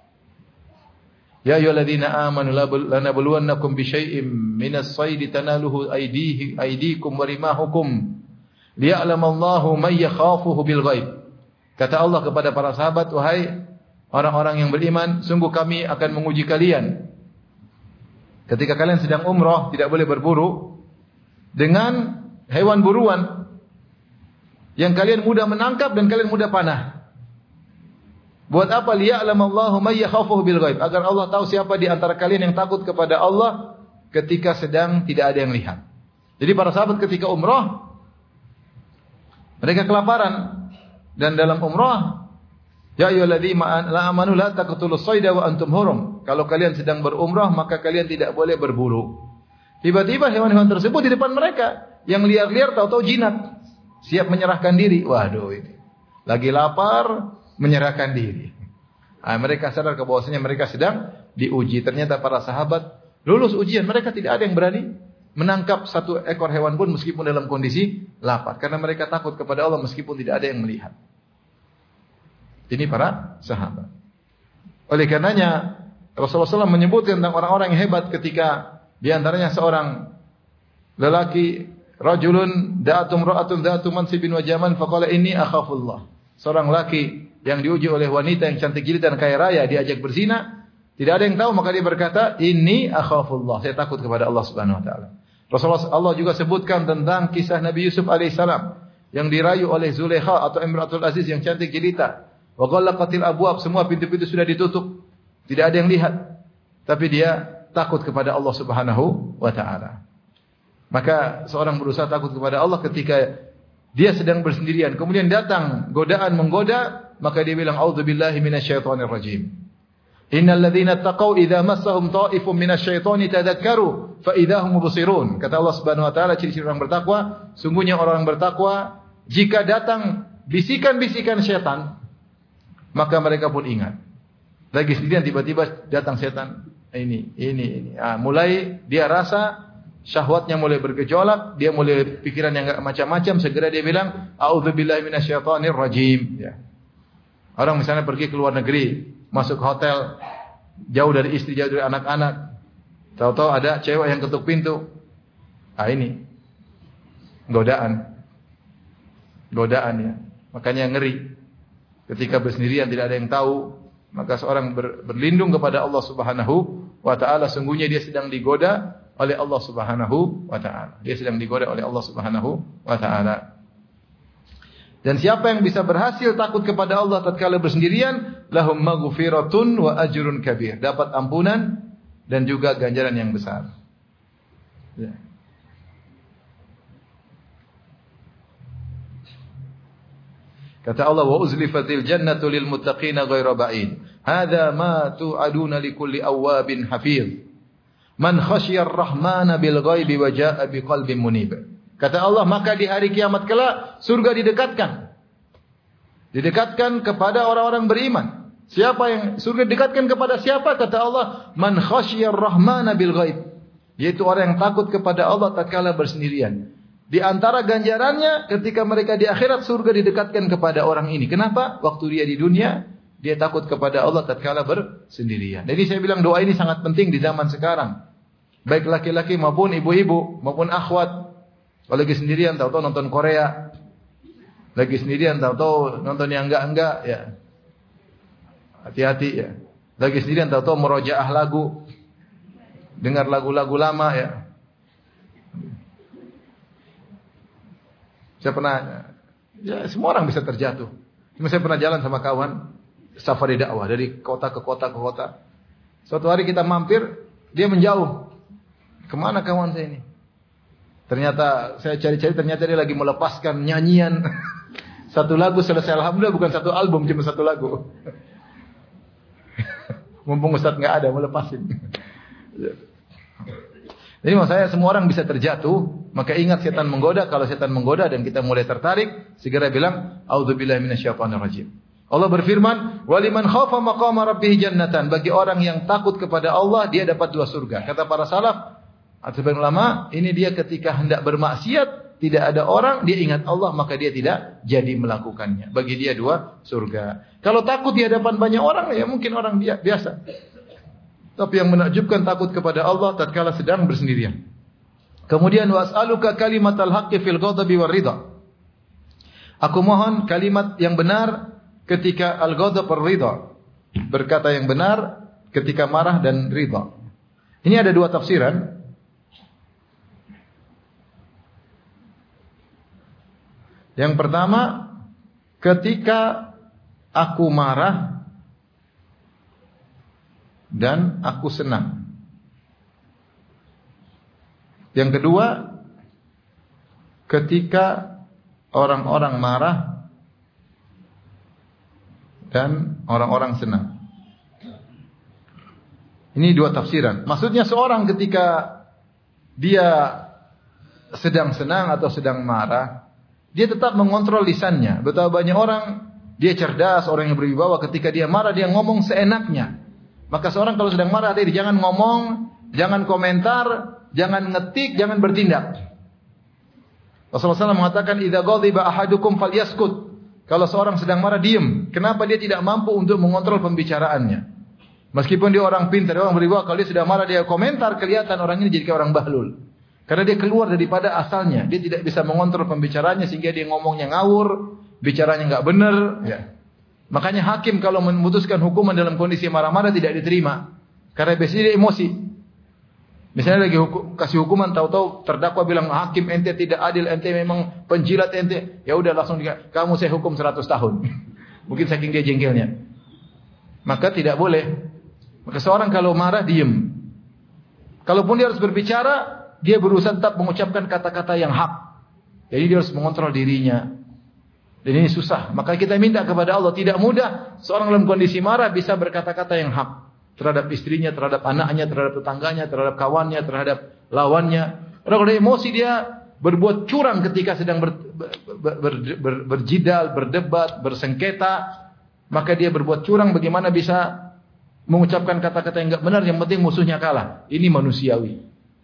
Ya ayyuhalladzina amanu lanabluwannakum bisyai'im minas saydi tanaluhu aydikum wa rimahukum liya'lamallahu man yakhafuhu bil ghaib. Kata Allah kepada para sahabat, wahai orang-orang yang beriman, sungguh kami akan menguji kalian. Ketika kalian sedang umrah, tidak boleh berburu dengan hewan buruan yang kalian mudah menangkap dan kalian mudah panah. Buat apa? Liya'lamallahu may yakhafuhu bil ghaib, agar Allah tahu siapa di antara kalian yang takut kepada Allah ketika sedang tidak ada yang lihat. Jadi para sahabat ketika umrah mereka kelaparan, dan dalam umrah ya ayyuhalladzina amanu la taqtulus sayda wa antum hurum. Kalau kalian sedang berumrah maka kalian tidak boleh berburu. Tiba-tiba hewan-hewan tersebut di depan mereka, yang liar-liar tahu-tahu jinak, siap menyerahkan diri. Waduh, ini lagi lapar, menyerahkan diri. Mereka sadar bahwasanya mereka sedang diuji. Ternyata para sahabat lulus ujian. Mereka tidak ada yang berani menangkap satu ekor hewan pun meskipun dalam kondisi lapar. Karena mereka takut kepada Allah meskipun tidak ada yang melihat. Ini para sahabat. Oleh karenanya Rasulullah SAW menyebutkan tentang orang-orang yang hebat ketika di antaranya seorang lelaki, rajulun da'atum ra'atun da'atum mansibin wa jaman faqala inni akhafullah. Seorang laki yang diuji oleh wanita yang cantik jilid dan kaya raya diajak berzina, tidak ada yang tahu maka dia berkata, inni akhafullah. Saya takut kepada Allah Subhanahu wa taala. Rasulullah Allah juga sebutkan tentang kisah Nabi Yusuf alaihissalam yang dirayu oleh Zulaikha atau Imratul Aziz yang cantik jelita. Wa ghallaqatil abwab, semua pintu-pintu sudah ditutup. Tidak ada yang lihat. Tapi dia takut kepada Allah Subhanahu wa taala. Maka seorang berusaha takut kepada Allah ketika dia sedang bersendirian, kemudian datang godaan menggoda, maka dia bilang a'udzubillahi minasyaitonir rajim. Innal ladzina taqaw idza massahum ta'ifun minasyaitoni tadhakkaru fa idza hum mubsirun. Kata Allah Subhanahu wa taala ciri-ciri orang bertakwa, sungguhnya orang bertakwa jika datang bisikan-bisikan setan, maka mereka pun ingat. Lagi sendirian tiba-tiba datang setan. Ini. Mulai dia rasa syahwatnya mulai bergejolak, dia mulai pikiran yang enggak macam-macam, segera dia bilang a'udzubillahi minasyaitonir rajim. Ya. Orang misalnya pergi ke luar negeri, masuk hotel, jauh dari istri, jauh dari anak-anak. Tahu-tahu ada cewek yang ketuk pintu. Ini godaan ya. Makanya ngeri. Ketika bersendirian tidak ada yang tahu, maka seorang berlindung kepada Allah Subhanahu wa taala, sungguhnya dia sedang digoda oleh Allah Subhanahu wa taala. Dia sedang digoda oleh Allah Subhanahu wa taala. Dan siapa yang bisa berhasil takut kepada Allah tatkala bersendirian, lahum maghfiratun wa ajrun kabir. Dapat ampunan dan juga ganjaran yang besar. Ya. Kata Allah, wa uzlifatil jannatu lil muttaqina ghaira ba'id. Hadza ma tu'aduna likulli awwabin hafiz. Man khasyiyar rahmana bil ghaibi wa jaa'a biqalbin munib. Kata Allah, maka di hari kiamat kelak surga didekatkan. Didekatkan kepada orang-orang beriman. Siapa yang surga didekatkan kepada siapa? Kata Allah, man khasyiyar rahmana bil ghaib. Yaitu orang yang takut kepada Allah tatkala bersendirian. Di antara ganjarannya ketika mereka di akhirat surga didekatkan kepada orang ini. Kenapa? Waktu dia di dunia dia takut kepada Allah tatkala bersendirian. Jadi saya bilang doa ini sangat penting di zaman sekarang. Baik laki-laki maupun ibu-ibu maupun akhwat. Kalau lagi sendirian tahu-tahu nonton Korea. Lagi sendirian tahu-tahu nonton yang enggak-enggak ya. Hati-hati ya. Lagi sendirian tahu-tahu murojaah lagu. Dengar lagu-lagu lama ya. Saya pernah, ya semua orang bisa terjatuh. Cuma saya pernah jalan sama kawan, safari dakwah dari kota ke kota ke kota. Suatu hari kita mampir, dia menjauh. Kemana kawan saya ini? Ternyata saya cari-cari, ternyata dia lagi melepaskan nyanyian. Satu lagu selesai, alhamdulillah bukan satu album, cuma satu lagu. Mumpung Ustaz nggak ada, melepasin. Jadi maksud saya semua orang bisa terjatuh, maka ingat setan menggoda. Kalau setan menggoda dan kita mulai tertarik, segera bilang a'udzubillahi minasyaitonir rajim. Allah berfirman, "Waliman khafa maqama rabbih jannatan." Bagi orang yang takut kepada Allah, dia dapat 2 surga. Kata para salaf, atau ulama, ini dia ketika hendak bermaksiat, tidak ada orang, dia ingat Allah, maka dia tidak jadi melakukannya. Bagi dia 2 surga. Kalau takut di hadapan banyak orang, ya mungkin orang biasa. Tapi yang menakjubkan takut kepada Allah tatkala sedang bersendirian. Kemudian was'aluka kalimatal haqqi fil ghadabi war ridha. Aku mohon kalimat yang benar ketika al-ghadab war ridha. Berkata yang benar ketika marah dan ridha. Ini ada 2 tafsiran. Yang pertama, ketika aku marah dan aku senang. Yang kedua, ketika orang-orang marah dan orang-orang senang. Ini 2 tafsiran. Maksudnya seorang ketika dia sedang senang atau sedang marah, dia tetap mengontrol lisannya. Betapa banyak orang Dia cerdas, orang yang berwibawa. Ketika dia marah, dia ngomong seenaknya. Maka seorang kalau sedang marah, jangan ngomong, jangan komentar, jangan ngetik, jangan bertindak. Rasulullah SAW mengatakan, "Idza ghadiba ahadukum falyaskut." Kalau seorang sedang marah, diam. Kenapa dia tidak mampu untuk mengontrol pembicaraannya? Meskipun dia orang pintar, dia orang berwibawa, kalau dia sudah marah, dia komentar, kelihatan orang ini jadi kayak orang bahlul. Karena dia keluar daripada asalnya. Dia tidak bisa mengontrol pembicaraannya sehingga dia ngomongnya ngawur, bicaranya enggak benar, ya. Makanya hakim kalau memutuskan hukuman dalam kondisi marah-marah tidak diterima. Karena biasanya dia emosi. Misalnya lagi kasih hukuman, tahu-tahu terdakwa bilang, "Hakim, ente tidak adil, ente memang penjilat ente." Ya udah langsung kamu saya hukum 100 tahun. Mungkin saking dia jengkelnya. Maka tidak boleh. Maka seorang kalau marah diam. Kalaupun dia harus berbicara, dia berusaha tetap mengucapkan kata-kata yang hak. Jadi dia harus mengontrol dirinya. Dan ini susah. Maka kita minta kepada Allah, tidak mudah seorang dalam kondisi marah bisa berkata-kata yang hak. Terhadap istrinya, terhadap anaknya, terhadap tetangganya, terhadap kawannya, terhadap lawannya. Kalau ada emosi dia berbuat curang ketika sedang berjidal, berdebat, bersengketa. Maka dia berbuat curang bagaimana bisa mengucapkan kata-kata yang enggak benar, yang penting musuhnya kalah. Ini manusiawi.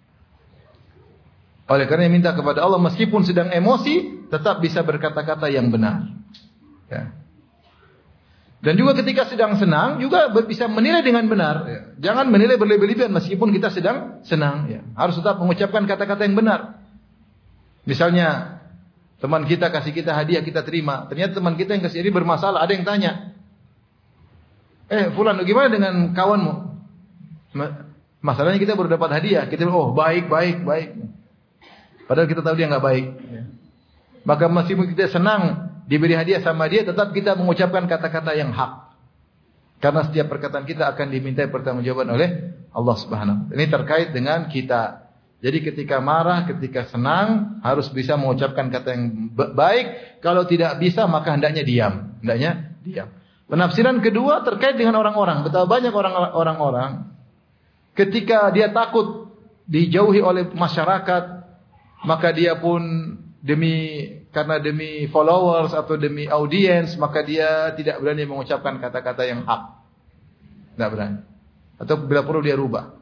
Oleh karena minta kepada Allah meskipun sedang emosi tetap bisa berkata-kata yang benar. Ya. Dan juga ketika sedang senang juga bisa menilai dengan benar. Ya. Jangan menilai berlebih-lebihan meskipun kita sedang senang. Ya. Harus tetap mengucapkan kata-kata yang benar. Misalnya teman kita kasih kita hadiah kita terima. Ternyata teman kita yang kasih hadiah bermasalah. Ada yang tanya, Fulan, gimana dengan kawanmu? Masalahnya kita baru dapat hadiah. Kita bilang, baik. Padahal kita tahu dia enggak baik. Maka meskipun kita senang diberi hadiah sama dia, tetap kita mengucapkan kata-kata yang hak. Karena setiap perkataan kita akan dimintai pertanggungjawaban oleh Allah Subhanahu. Ini terkait dengan kita. Jadi ketika marah, ketika senang, harus bisa mengucapkan kata yang baik. Kalau tidak bisa, maka hendaknya diam. Penafsiran kedua terkait dengan orang-orang. Betapa banyak orang-orang ketika dia takut dijauhi oleh masyarakat, maka dia pun karena demi followers atau demi audiens, maka dia tidak berani mengucapkan kata-kata yang hak. Tidak berani. Atau bila perlu dia rubah.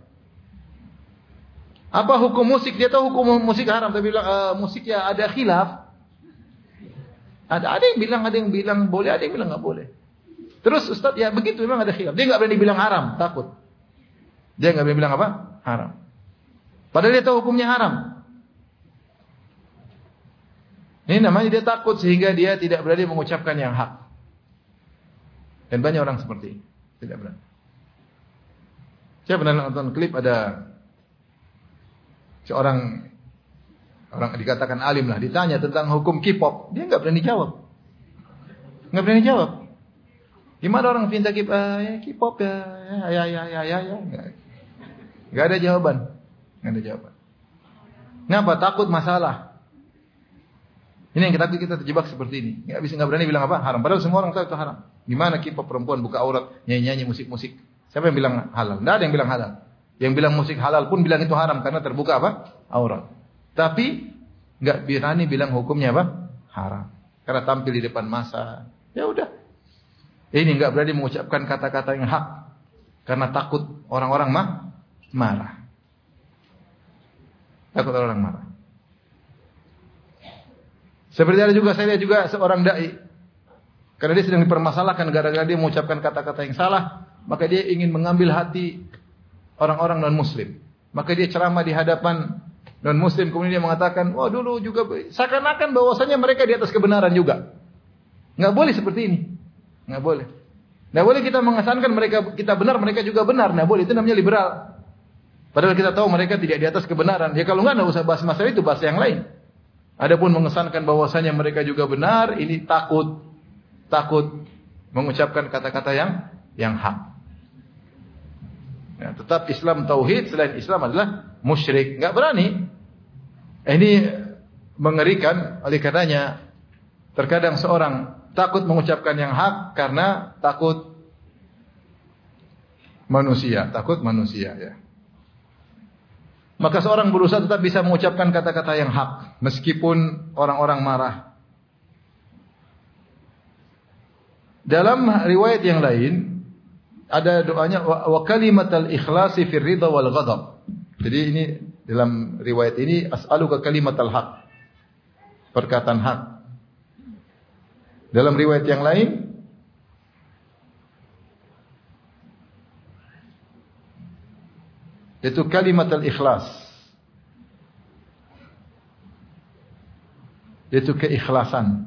Apa hukum musik? Dia tahu hukum musik haram, tapi bilang musik ya ada khilaf. Ada yang bilang boleh, ada yang bilang enggak boleh. Terus Ustaz, ya begitu memang ada khilaf. Dia enggak berani bilang haram, takut. Dia enggak berani bilang apa? Haram. Padahal dia tahu hukumnya haram. Ini namanya dia takut sehingga dia tidak berani mengucapkan yang hak. Dan banyak orang seperti ini. Tidak berani. Saya pernah nonton klip ada seorang orang dikatakan alim lah, ditanya tentang hukum K-pop, dia enggak berani jawab. Enggak berani jawab. Gimana orang pinta K-pop ya. Enggak ada jawaban. Kenapa? Takut masalah. Ini yang kita terjebak seperti ini. Enggak berani bilang apa? Haram. Padahal semua orang tahu itu haram. Gimana K-pop perempuan buka aurat, nyanyi-nyanyi musik-musik. Siapa yang bilang halal? Tidak ada yang bilang halal. Yang bilang musik halal pun bilang itu haram karena terbuka apa? Aurat. Tapi enggak berani bilang hukumnya apa? Haram. Karena tampil di depan masa. Ya udah. Ini enggak berani mengucapkan kata-kata yang hak karena takut orang-orang marah. Takut orang marah. Seperti ada juga saya lihat juga seorang dai, karena dia sedang dipermasalahkan gara-gara dia mengucapkan kata-kata yang salah, maka dia ingin mengambil hati orang-orang non-muslim. Maka dia ceramah di hadapan non-muslim, kemudian dia mengatakan, wah dulu juga seakan-akan bahwasanya mereka di atas kebenaran juga. Enggak boleh seperti ini. Enggak boleh. Enggak boleh kita mengesankan kita benar, mereka juga benar. Enggak boleh, itu namanya liberal. Padahal kita tahu mereka tidak di atas kebenaran. Ya kalau enggak usah bahas masalah itu, bahas yang lain. Adapun mengesankan bahwasanya mereka juga benar, ini takut mengucapkan kata-kata yang hak. Ya, tetap Islam tauhid, selain Islam adalah musyrik, enggak berani. Ini mengerikan. Oleh karenanya terkadang seorang takut mengucapkan yang hak karena takut manusia ya. Maka seorang berusaha tetap bisa mengucapkan kata-kata yang hak meskipun orang-orang marah. Dalam riwayat yang lain ada doanya wa kalimatal ikhlasi fir ridha wal ghadab. Jadi ini dalam riwayat ini as'aluka kalimatal haq. Perkataan hak. Dalam riwayat yang lain itu kalimatul ikhlas. Itu keikhlasan.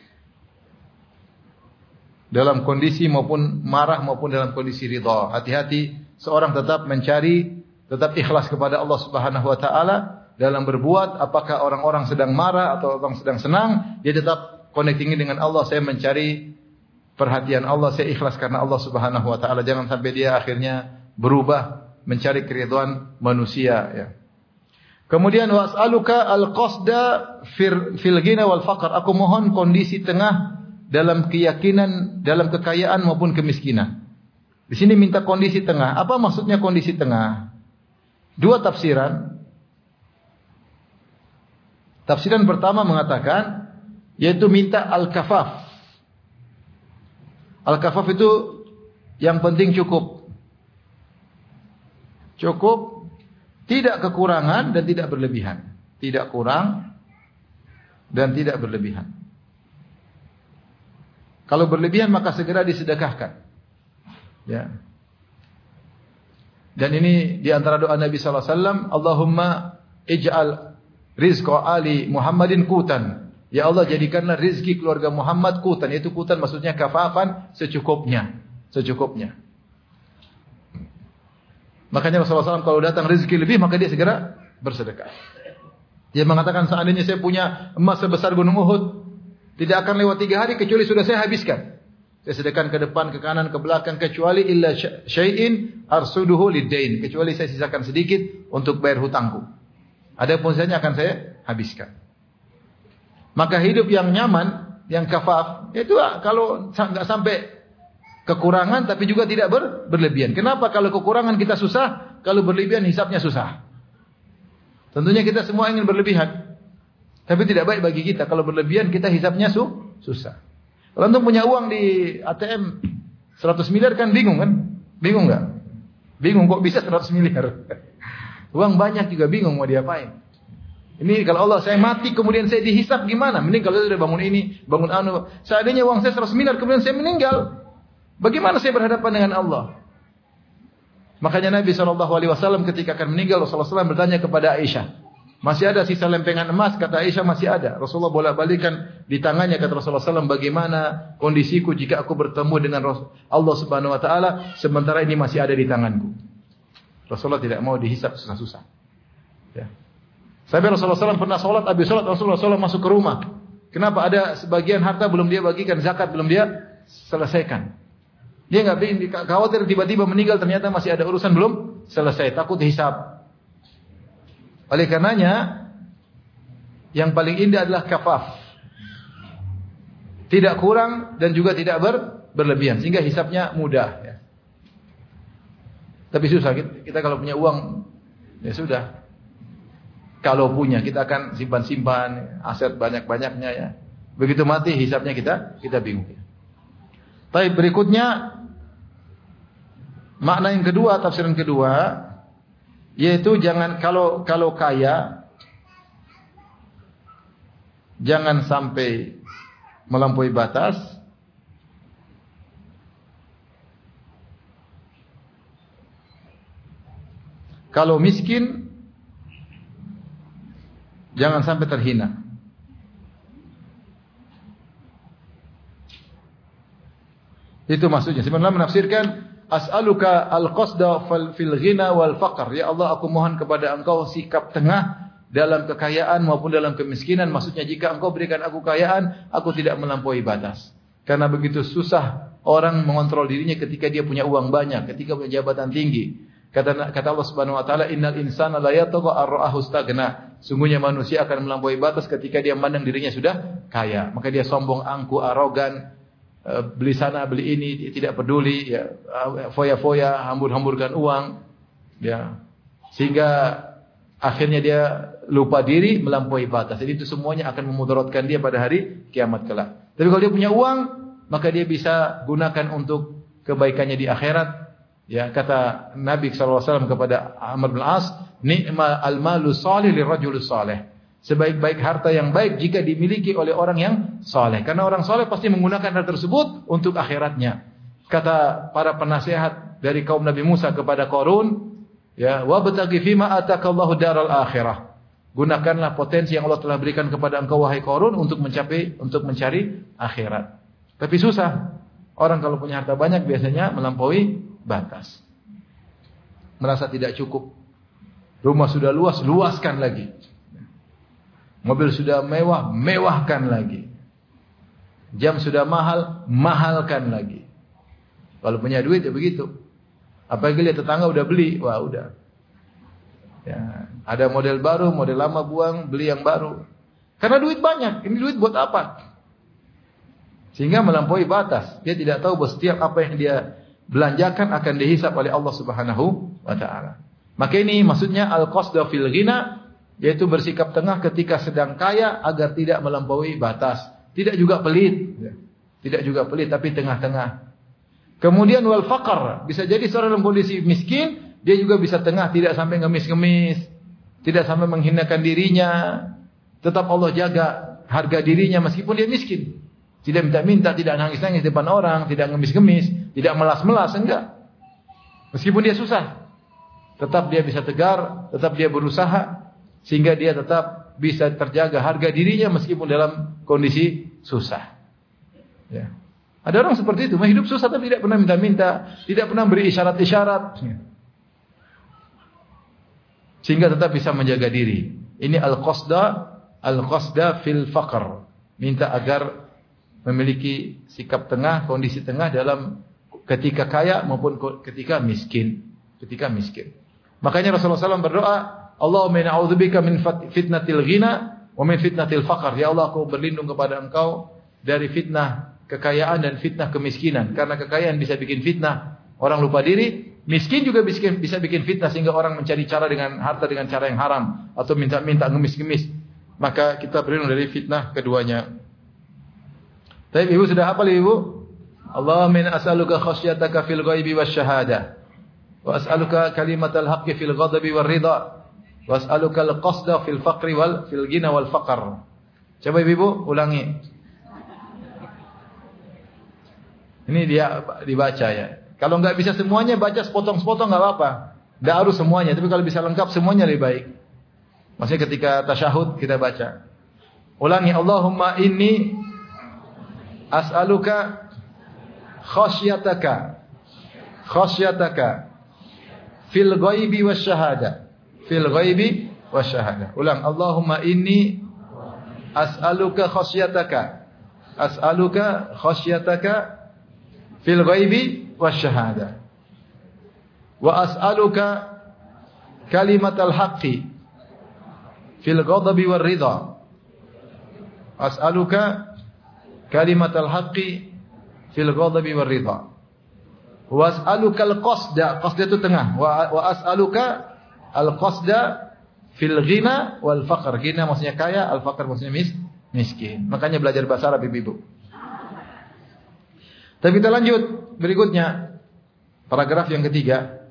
Dalam kondisi maupun marah maupun dalam kondisi ridha. Hati-hati seorang tetap mencari, tetap ikhlas kepada Allah Subhanahu wa taala dalam berbuat, apakah orang-orang sedang marah atau orang sedang senang, dia tetap connecting dengan Allah. Saya mencari perhatian Allah, saya ikhlas karena Allah Subhanahu wa taala. Jangan sampai dia akhirnya berubah mencari keridhaan manusia ya. Kemudian was'aluka al-qasda fil ghina wal faqr. Aku mohon kondisi tengah dalam keyakinan, dalam kekayaan maupun kemiskinan. Di sini minta kondisi tengah. Apa maksudnya kondisi tengah? Dua tafsiran. Tafsiran pertama mengatakan yaitu minta al-kafaf. Al-kafaf itu yang penting cukup. Cukup, tidak kekurangan dan tidak berlebihan. Tidak kurang dan tidak berlebihan. Kalau berlebihan maka segera disedekahkan. Ya. Dan ini di antara doa Nabi sallallahu alaihi wasallam, Allahumma ij'al rizqa ali Muhammadin qutan. Ya Allah, jadikanlah rizki keluarga Muhammad qutan. Itu qutan maksudnya kafafan, secukupnya, secukupnya. Makanya Rasulullah SAW kalau datang rezeki lebih maka dia segera bersedekah. Dia mengatakan seandainya saya punya emas sebesar gunung Uhud, tidak akan lewat 3 hari kecuali sudah saya habiskan. Saya sedekahkan ke depan, ke kanan, ke belakang, kecuali illa syai'in arsuduhu lid-dain, kecuali saya sisakan sedikit untuk bayar hutangku. Adapun sisanya akan saya habiskan. Maka hidup yang nyaman, yang kafaf, itu kalau enggak sampai kekurangan tapi juga tidak berlebihan. Kenapa? Kalau kekurangan kita susah, kalau berlebihan hisapnya susah. Tentunya kita semua ingin berlebihan. Tapi tidak baik bagi kita. Kalau berlebihan kita hisapnya susah. Kalau antum punya uang di ATM 100 miliar kan bingung kan? Bingung enggak? Bingung kok bisa 100 miliar. Uang banyak juga bingung mau diapain. Ini kalau Allah saya mati kemudian saya dihisap gimana? Mending kalau saya sudah bangun ini, bangun anu. Seandainya uang saya 100 miliar kemudian saya meninggal, bagaimana saya berhadapan dengan Allah? Makanya Nabi SAW ketika akan meninggal, Rasulullah SAW bertanya kepada Aisyah, masih ada sisa lempengan emas? Kata Aisyah, masih ada. Rasulullah bolak-balikan di tangannya, kata Rasulullah SAW, bagaimana kondisiku jika aku bertemu dengan Allah Subhanahu Wa Taala sementara ini masih ada di tanganku. Rasulullah tidak mau dihisap susah-susah. Ya. Sampai Rasulullah SAW pernah sholat, habis sholat Rasulullah SAW masuk ke rumah. Kenapa? Ada sebagian harta belum dia bagikan, zakat belum dia selesaikan. Dia enggak khawatir tiba-tiba meninggal ternyata masih ada urusan belum selesai, takut hisab. Oleh karenanya yang paling indah adalah kafaf. Tidak kurang dan juga tidak berlebihan sehingga hisabnya mudah ya. Tapi susah kita kalau punya uang ya sudah. Kalau punya kita akan simpan-simpan aset banyak-banyaknya ya. Begitu mati hisabnya kita bingung. Baik, berikutnya makna yang kedua, tafsiran kedua, yaitu jangan kalau kaya jangan sampai melampaui batas. Kalau miskin jangan sampai terhina. Itu maksudnya. Sebenarnya menafsirkan as'aluka al-qasda fil ghina wal faqr. Ya Allah, aku mohon kepada Engkau sikap tengah dalam kekayaan maupun dalam kemiskinan. Maksudnya jika Engkau berikan aku kekayaan, aku tidak melampaui batas. Karena begitu susah orang mengontrol dirinya ketika dia punya uang banyak, ketika punya jabatan tinggi. Kata Allah Subhanahu wa taala, innal insana la yatagha ar-ra'ahu istaghna. Sungguhnya manusia akan melampaui batas ketika dia memandang dirinya sudah kaya. Maka dia sombong, angkuh, arogan, beli sana, beli ini, tidak peduli, ya, foya-foya, hambur-hamburkan uang, ya. Sehingga akhirnya dia lupa diri, melampaui batas. Jadi itu semuanya akan memudaratkan dia pada hari kiamat kelak. Tapi kalau dia punya uang, maka dia bisa gunakan untuk kebaikannya di akhirat. Ya, kata Nabi SAW kepada Amr bin As, ni'mal al-malu salih lirrajul salih. Sebaik-baik harta yang baik jika dimiliki oleh orang yang saleh. Karena orang saleh pasti menggunakan harta tersebut untuk akhiratnya. Kata para penasehat dari kaum Nabi Musa kepada Qarun, ya, wabtaghi fima atakallahu daral akhirah. Gunakanlah potensi yang Allah telah berikan kepada engkau wahai Qarun untuk mencari akhirat. Tapi susah. Orang kalau punya harta banyak biasanya melampaui batas. Merasa tidak cukup. Rumah sudah luas, luaskan lagi. Mobil sudah mewah, mewahkan lagi. Jam sudah mahal, mahalkan lagi. Kalau punya duit ya begitu. Apalagi lihat tetangga udah beli, wah udah. Ya, ada model baru, model lama buang, beli yang baru. Karena duit banyak. Ini duit buat apa? Sehingga melampaui batas. Dia tidak tahu bahwa setiap apa yang dia belanjakan akan dihisab oleh Allah Subhanahu wa taala. Maka ini maksudnya al-qasda fil ghina, yaitu bersikap tengah ketika sedang kaya agar tidak melampaui batas. Tidak juga pelit. Tidak juga pelit tapi tengah-tengah. Kemudian wal faqr, bisa jadi seorang dalam kondisi miskin, dia juga bisa tengah, tidak sampai ngemis-ngemis, tidak sampai menghinakan dirinya. Tetap Allah jaga harga dirinya meskipun dia miskin. Tidak minta-minta, tidak nangis-nangis di depan orang, tidak ngemis-ngemis, tidak melas-melas, enggak. Meskipun dia susah, tetap dia bisa tegar, tetap dia berusaha sehingga dia tetap bisa terjaga harga dirinya meskipun dalam kondisi susah. Ya. Ada orang seperti itu, hidup susah tapi tidak pernah minta-minta, tidak pernah beri isyarat-isyarat. Sehingga tetap bisa menjaga diri. Ini al-qasda fil faqr. Minta agar memiliki sikap tengah, kondisi tengah dalam ketika kaya maupun ketika miskin. Makanya Rasulullah SAW berdoa, Allahumma inna a'udzubika min fitnatil ghina wa min fitnatil faqr. Ya Allah, aku berlindung kepada Engkau dari fitnah kekayaan dan fitnah kemiskinan. Karena kekayaan bisa bikin fitnah, orang lupa diri. Miskin juga bisa bikin fitnah sehingga orang mencari cara dengan harta dengan cara yang haram atau minta-minta ngemis-ngemis. Maka kita berlindung dari fitnah keduanya. Tapi ibu sudah hafal ibu? Allahumma inna as'aluka khasyataka fil ghaibi wasyahada. Wa as'aluka kalimatal haqqi fil ghadabi war ridha. Wa as'aluka al-qasda fil faqri wal fil ghina wal faqr. Coba ibu ulangi. Ini dia dibaca ya. Kalau enggak bisa semuanya baca sepotong-sepotong enggak apa-apa. Enggak harus semuanya, tapi kalau bisa lengkap semuanya lebih baik. Maksudnya ketika tasyahud kita baca. Ulangi, Allahumma inni as'aluka khasyataka fil ghaibi wasyahada. Fil ghaibi wasyahada. Ulang, Allahumma inni as'aluka khasyataka fil ghaibi wasyahada. Wa as'aluka kalimatal haqqi fil ghadabi war ridha. As'aluka kalimatal haqqi fil ghadabi war ridha. Wa as'aluka al-qasda, qasda itu tengah. Wa as'aluka al-qasda fil ghina wal faqr. Ghina maksudnya kaya, al-faqr maksudnya miskin. Makanya belajar bahasa Arab ibu-ibu. Tapi kita lanjut berikutnya. Paragraf yang ketiga.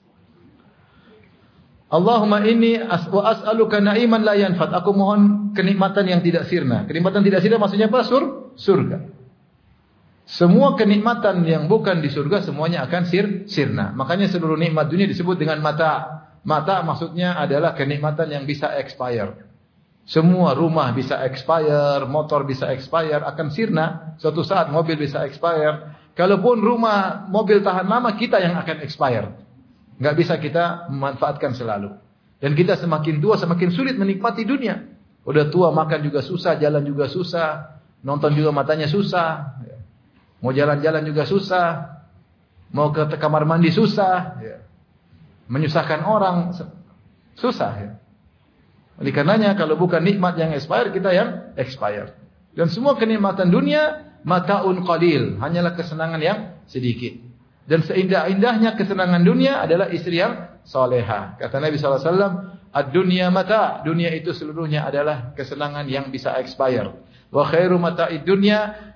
Allahumma inni as'aluka na'iman la yanfad. Aku mohon kenikmatan yang tidak sirna. Kenikmatan tidak sirna maksudnya apa? Surga. Semua kenikmatan yang bukan di surga semuanya akan sirna. Makanya seluruh nikmat dunia disebut dengan mata. Mata maksudnya adalah kenikmatan yang bisa expire. Semua rumah bisa expire, motor bisa expire, akan sirna. Suatu saat mobil bisa expire. Kalaupun rumah, mobil tahan lama, kita yang akan expire. Nggak bisa kita memanfaatkan selalu. Dan kita semakin tua, semakin sulit menikmati dunia. Udah tua, makan juga susah, jalan juga susah, nonton juga matanya susah. Mau jalan-jalan juga susah. Mau ke kamar mandi susah. Menyusahkan orang susah. Oleh karenanya kalau bukan nikmat yang expire, kita yang expire. Dan semua kenikmatan dunia mataun qalil, hanyalah kesenangan yang sedikit. Dan seindah-indahnya kesenangan dunia adalah istri yang salehah. Kata Nabi SAW, ad-dunya mata, dunia itu seluruhnya adalah kesenangan yang bisa expire. Wa khairu mata'id dunya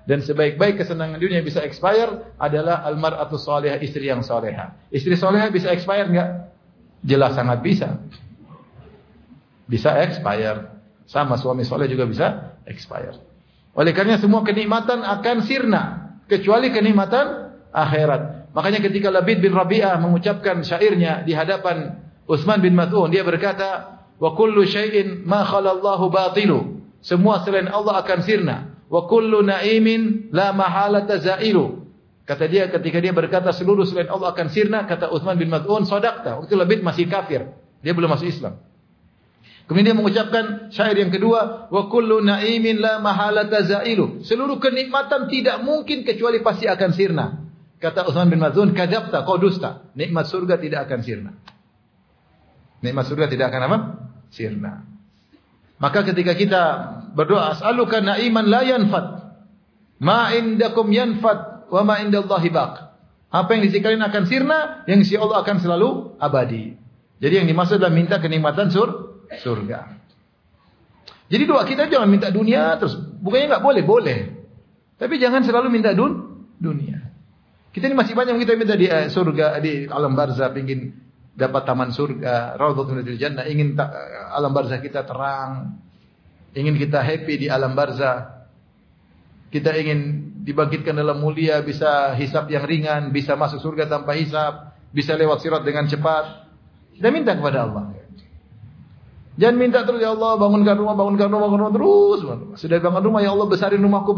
Dan sebaik-baik kesenangan dunia yang bisa expire adalah almar'atu salihah, istri yang salehah. Istri salehah bisa expire enggak? Jelas sangat bisa. Bisa expire. Sama suami saleh juga bisa expire. Oleh karena semua kenikmatan akan sirna kecuali kenikmatan akhirat. Makanya ketika Labid bin Rabi'ah mengucapkan syairnya di hadapan Utsman bin Maz'un, dia berkata, "Wa kullu syai'in ma khalallahu batilu." Semua selain Allah akan sirna. "Wa kullu na'imin la mahalata za'ilu." Kata dia ketika dia berkata seluruh selain Allah akan sirna, kata Utsman bin Maz'un, "Shadaqta." Waktu Labid masih kafir. Dia belum masuk Islam. Kemudian dia mengucapkan syair yang kedua, "Wa kullu na'imin la mahalata za'ilu." Seluruh kenikmatan tidak mungkin kecuali pasti akan sirna. Kata Utsman bin Maz'un, "Kadzabta, kau dusta. Nikmat surga tidak akan sirna." Nikmat surga tidak akan apa? Sirna. Maka ketika kita berdoa, as'aluka na'iman la yanfad, ma indakum yanfad, wa ma indallahi baq. Apa yang di sisi kalian akan sirna, yang di sisi Allah akan selalu abadi. Jadi yang dimaksud adalah minta kenikmatan surga. Jadi doa kita jangan minta dunia terus. Bukannya enggak boleh, boleh. Tapi jangan selalu minta dunia. Kita ini masih banyak kita minta di surga, di alam barzah, ingin dapat taman surga, raudhatun minal jannah, ingin alam barzah kita terang, ingin kita happy di alam barzah. Kita ingin dibangkitkan dalam mulia, bisa hisab yang ringan, bisa masuk surga tanpa hisab, bisa lewat sirat dengan cepat. Kita minta kepada Allah. Jangan minta terus, ya Allah bangunkan rumah terus. Sudah bangun rumah, ya Allah besarin rumahku.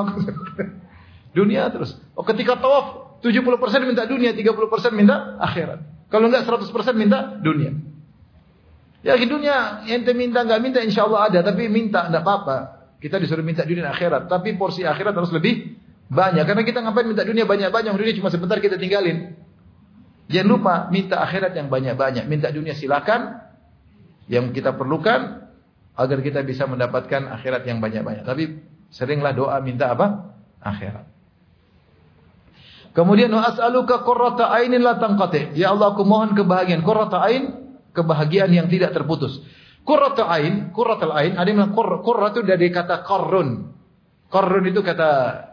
Dunia terus. Oh, ketika tawaf 70% minta dunia, 30% minta akhirat. Kalau enggak 100% minta dunia. Ya di dunia ente minta enggak minta insyaallah ada, tapi minta enggak apa-apa. Kita disuruh minta dunia akhirat, tapi porsi akhirat harus lebih banyak. Karena kita ngapain minta dunia banyak-banyak, dunia cuma sebentar kita tinggalin. Jangan lupa minta akhirat yang banyak-banyak. Minta dunia silakan, yang kita perlukan agar kita bisa mendapatkan akhirat yang banyak-banyak. Tapi seringlah doa minta apa? Akhirat. Kemudian wa as'aluka qurrata ainin la tanqati. Ya Allah, aku mohon kebahagiaan. Qurrata ain, kebahagiaan yang tidak terputus. Qurratul ain, ada yang bilang qurra itu dari kata qarrun. Qarrun itu kata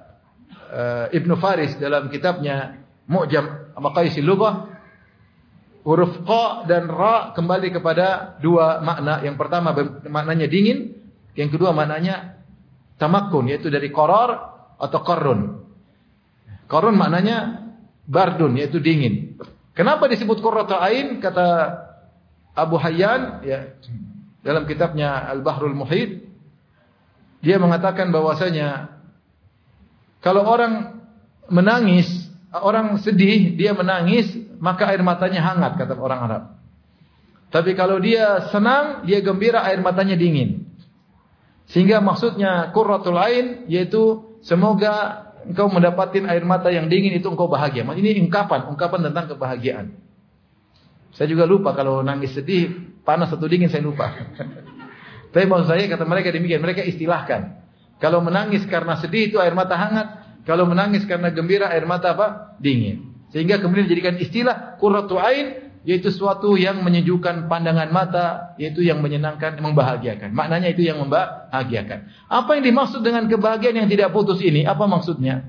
Ibnu Faris dalam kitabnya Mu'jam Maqayisil Lughah. Huruf qa dan ra kembali kepada dua makna. Yang pertama maknanya dingin, yang kedua maknanya tamakkun, yaitu dari qarar atau qarrun. Qarrun maknanya bardun, yaitu dingin. Kenapa disebut qurratu ain? Kata Abu Hayyan ya, dalam kitabnya Al-Bahrul Muhit, dia mengatakan bahwasanya kalau orang menangis, orang sedih, dia menangis, maka air matanya hangat, kata orang Arab. Tapi kalau dia senang, dia gembira, air matanya dingin. Sehingga maksudnya qurratul ain yaitu semoga engkau mendapatkan air mata yang dingin, itu engkau bahagia. Ini ungkapan tentang kebahagiaan. Saya juga lupa kalau nangis sedih, panas atau dingin saya lupa. Tapi maksud saya kata mereka demikian, mereka istilahkan. Kalau menangis karena sedih itu air mata hangat, kalau menangis karena gembira air mata apa? Dingin. Sehingga kemudian dijadikan istilah qurratu ain, yaitu sesuatu yang menyejukkan pandangan mata, yaitu yang menyenangkan, membahagiakan. Maknanya itu yang membahagiakan. Apa yang dimaksud dengan kebahagiaan yang tidak putus ini? Apa maksudnya?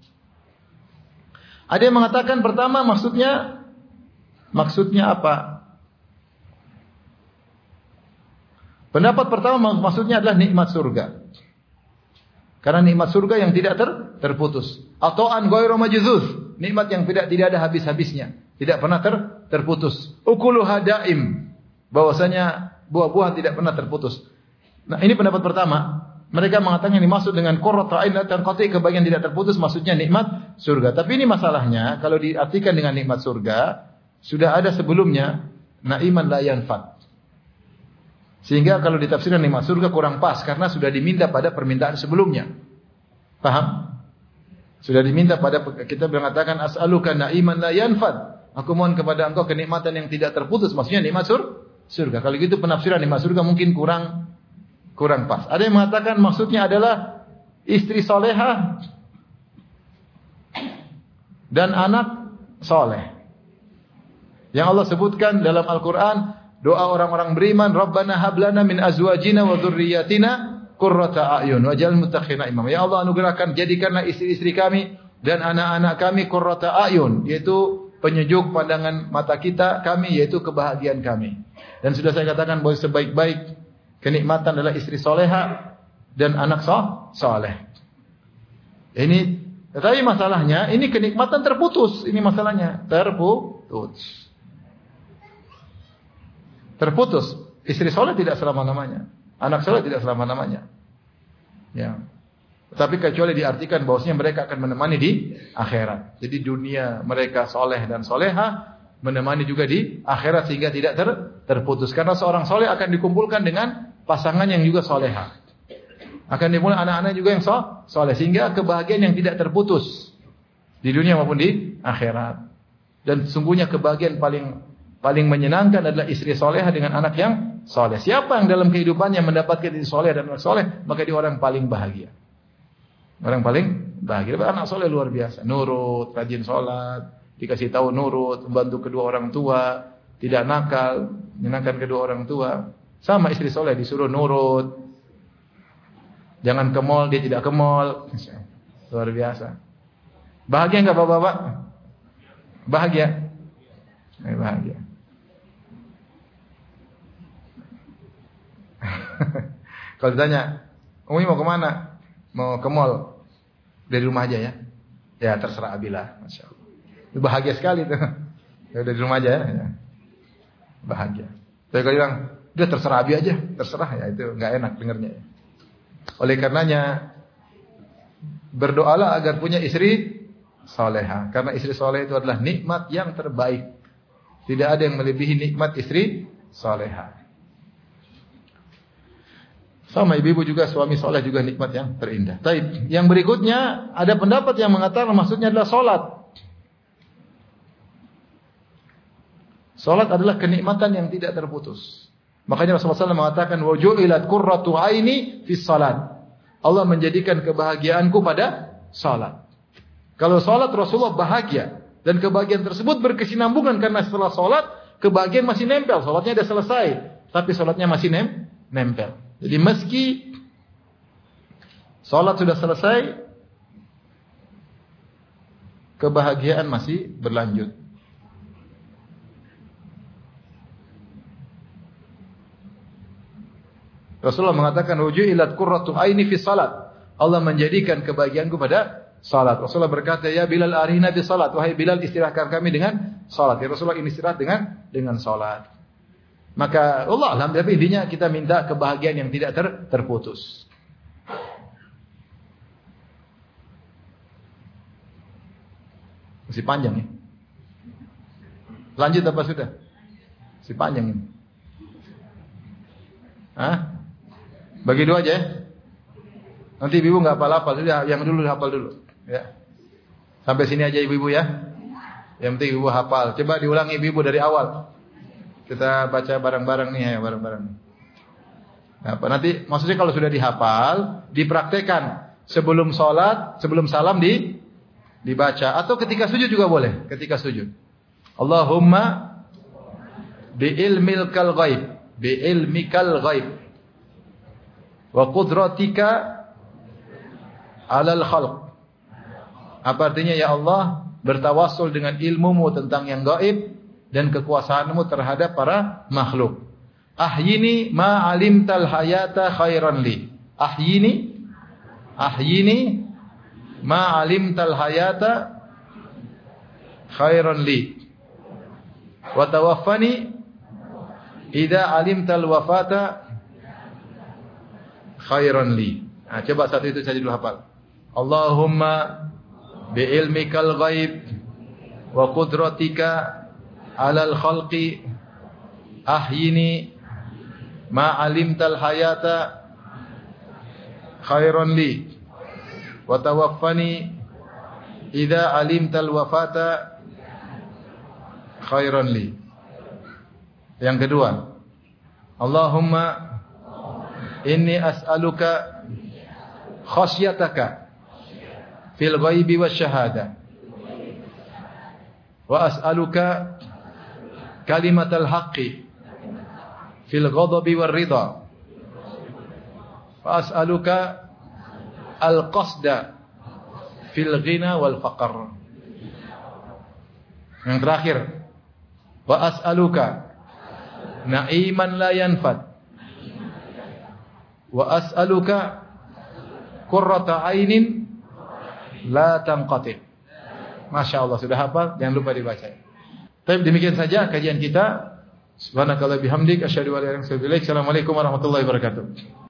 Ada yang mengatakan pertama maksudnya apa? Pendapat pertama maksudnya adalah nikmat surga. Karena nikmat surga yang tidak terputus. Ata'an ghairu majzuz, nikmat yang tidak ada habis-habisnya. Tidak pernah terputus. Ukuluha daim, bahwasanya buah-buahan tidak pernah terputus. Nah, ini pendapat pertama. Mereka mengatakan yang dimaksud dengan qurratu ain dan qati, kebahagiaan tidak terputus, maksudnya nikmat surga. Tapi ini masalahnya, kalau diartikan dengan nikmat surga, sudah ada sebelumnya naiman la yanfad. Sehingga kalau ditafsirkan nikmat surga kurang pas, karena sudah diminta pada permintaan sebelumnya. Paham? Sudah diminta pada, kita mengatakan as'aluka naiman la yanfad. Aku mohon kepada engkau kenikmatan yang tidak terputus. Maksudnya nikmat surga. Kalau gitu penafsiran nikmat surga mungkin kurang pas. Ada yang mengatakan maksudnya adalah istri solehah dan anak soleh. Yang Allah sebutkan dalam Al-Quran, doa orang-orang beriman, Rabbana hablana min azwajina wa dzurriyyatina qurrata a'yun waj'al muttakhina imam. Ya Allah, anugerahkan, jadikanlah istri-istri kami dan anak-anak kami qurrata a'yun, yaitu penyejuk pandangan mata kami, yaitu kebahagiaan kami. Dan sudah saya katakan bahwa sebaik-baik kenikmatan adalah istri soleha dan anak soleh. Ini, tetapi masalahnya ini kenikmatan terputus. Ini masalahnya terputus. Istri soleh tidak selama-lamanya, anak soleh tidak selama-lamanya. Ya. Tapi kecuali diartikan bahwasanya mereka akan menemani di akhirat. Jadi dunia mereka soleh dan soleha, menemani juga di akhirat sehingga tidak terputus. Karena seorang soleh akan dikumpulkan dengan pasangan yang juga soleha. Akan dimulai anak-anak juga yang soleh. Sehingga kebahagiaan yang tidak terputus di dunia maupun di akhirat. Dan sesungguhnya kebahagiaan paling menyenangkan adalah istri soleha dengan anak yang soleh. Siapa yang dalam kehidupannya mendapatkan istri soleh dan anak soleh, maka dia orang paling bahagia. Orang paling bahagia. Anak soleh luar biasa, nurut, rajin sholat, dikasih tahu nurut, membantu kedua orang tua, tidak nakal, menyenangkan kedua orang tua. Sama istri soleh disuruh nurut, jangan ke mall, dia tidak ke mall. Luar biasa. Bahagia enggak bapak-bapak? Bahagia. Bahagia. Kalau ditanya, Umi mau kemana? Mau ke mall, dari rumah aja ya. Ya terserah Abila, masya Allah. Bahagia sekali tuh. Ya dari rumah aja ya. Bahagia. Tapi kalau bilang, udah terserah Abi aja, terserah ya, itu nggak enak dengernya. Ya. Oleh karenanya berdoalah agar punya istri soleha. Karena istri soleh itu adalah nikmat yang terbaik. Tidak ada yang melebihi nikmat istri soleha. Sama ibu-ibu juga, suami soleh juga nikmat yang terindah. Taib. Yang berikutnya ada pendapat yang mengatakan maksudnya adalah solat. Solat adalah kenikmatan yang tidak terputus. Makanya Rasulullah SAW mengatakan waju'ilat qurratu aini fis salat. Allah menjadikan kebahagiaanku pada salat. Kalau salat Rasulullah bahagia dan kebahagiaan tersebut berkesinambungan karena setelah salat kebahagiaan masih nempel. Salatnya sudah selesai, tapi salatnya masih nempel. Jadi meski salat sudah selesai, kebahagiaan masih berlanjut. Rasulullah mengatakan wuju'ilat qurratu aini fi salat. Allah menjadikan kebahagiaanku pada salat. Rasulullah berkata, ya Bilal arihna bi salat. Wahai Bilal, istirahatkan kami dengan salat. Ya Rasulullah, ini istirahat dengan salat. Maka Allah alhamdulillah, intinya kita minta kebahagiaan yang tidak terputus. Masih panjang ya? Lanjut apa sudah? Masih panjang ini. Hah? Bagi dua aja ya. Nanti ibu nggak hafal-hafal, sudah yang dulu hafal dulu. Ya. Sampai sini aja ibu-ibu ya. Yang penting ibu hafal. Coba diulangi ibu-ibu dari awal. Kita baca bareng-bareng nih ya, bareng-bareng. Nah, nanti maksudnya kalau sudah dihafal, dipraktekan sebelum sholat, sebelum salam dibaca, atau ketika sujud juga boleh. Ketika sujud, Allahumma bi'ilmikal ghaib, wa qudratika alal khalq. Apa artinya? Ya Allah, bertawassul dengan ilmumu tentang yang gaib dan kekuasaanmu terhadap para makhluk. Ahyini ma alimtal hayata khairan li. Ahyini ma alimtal hayata khairan li. Wa tawaffani idza alimtal wafata khairan li. Nah, coba satu itu saja dulu hafal. Allahumma bi ilmikal ghaib wa qudratika alal khalqi ahyini ma alimtal hayata khairan li wa tawaffani idza alimtal wafata khairan li. Yang kedua, Allahumma inni as'aluka khasyataka fil ghaibi wasyahada wa as'aluka kalimatal haqqi fil ghadabi war ridha Wa as'aluka al-qasda fil ghina wal faqr. Yang terakhir, wa as'aluka na'iman la yanfad. Wa as'aluka qurrata 'ainin la tanqati. Masya Allah, sudah hafal, jangan lupa dibaca. Baik, demikian saja kajian kita. Subhanakallah bihamdik asyhadu an la ilaha illa anta astaghfiruka wa atubu ilaik. Assalamualaikum warahmatullahi wabarakatuh.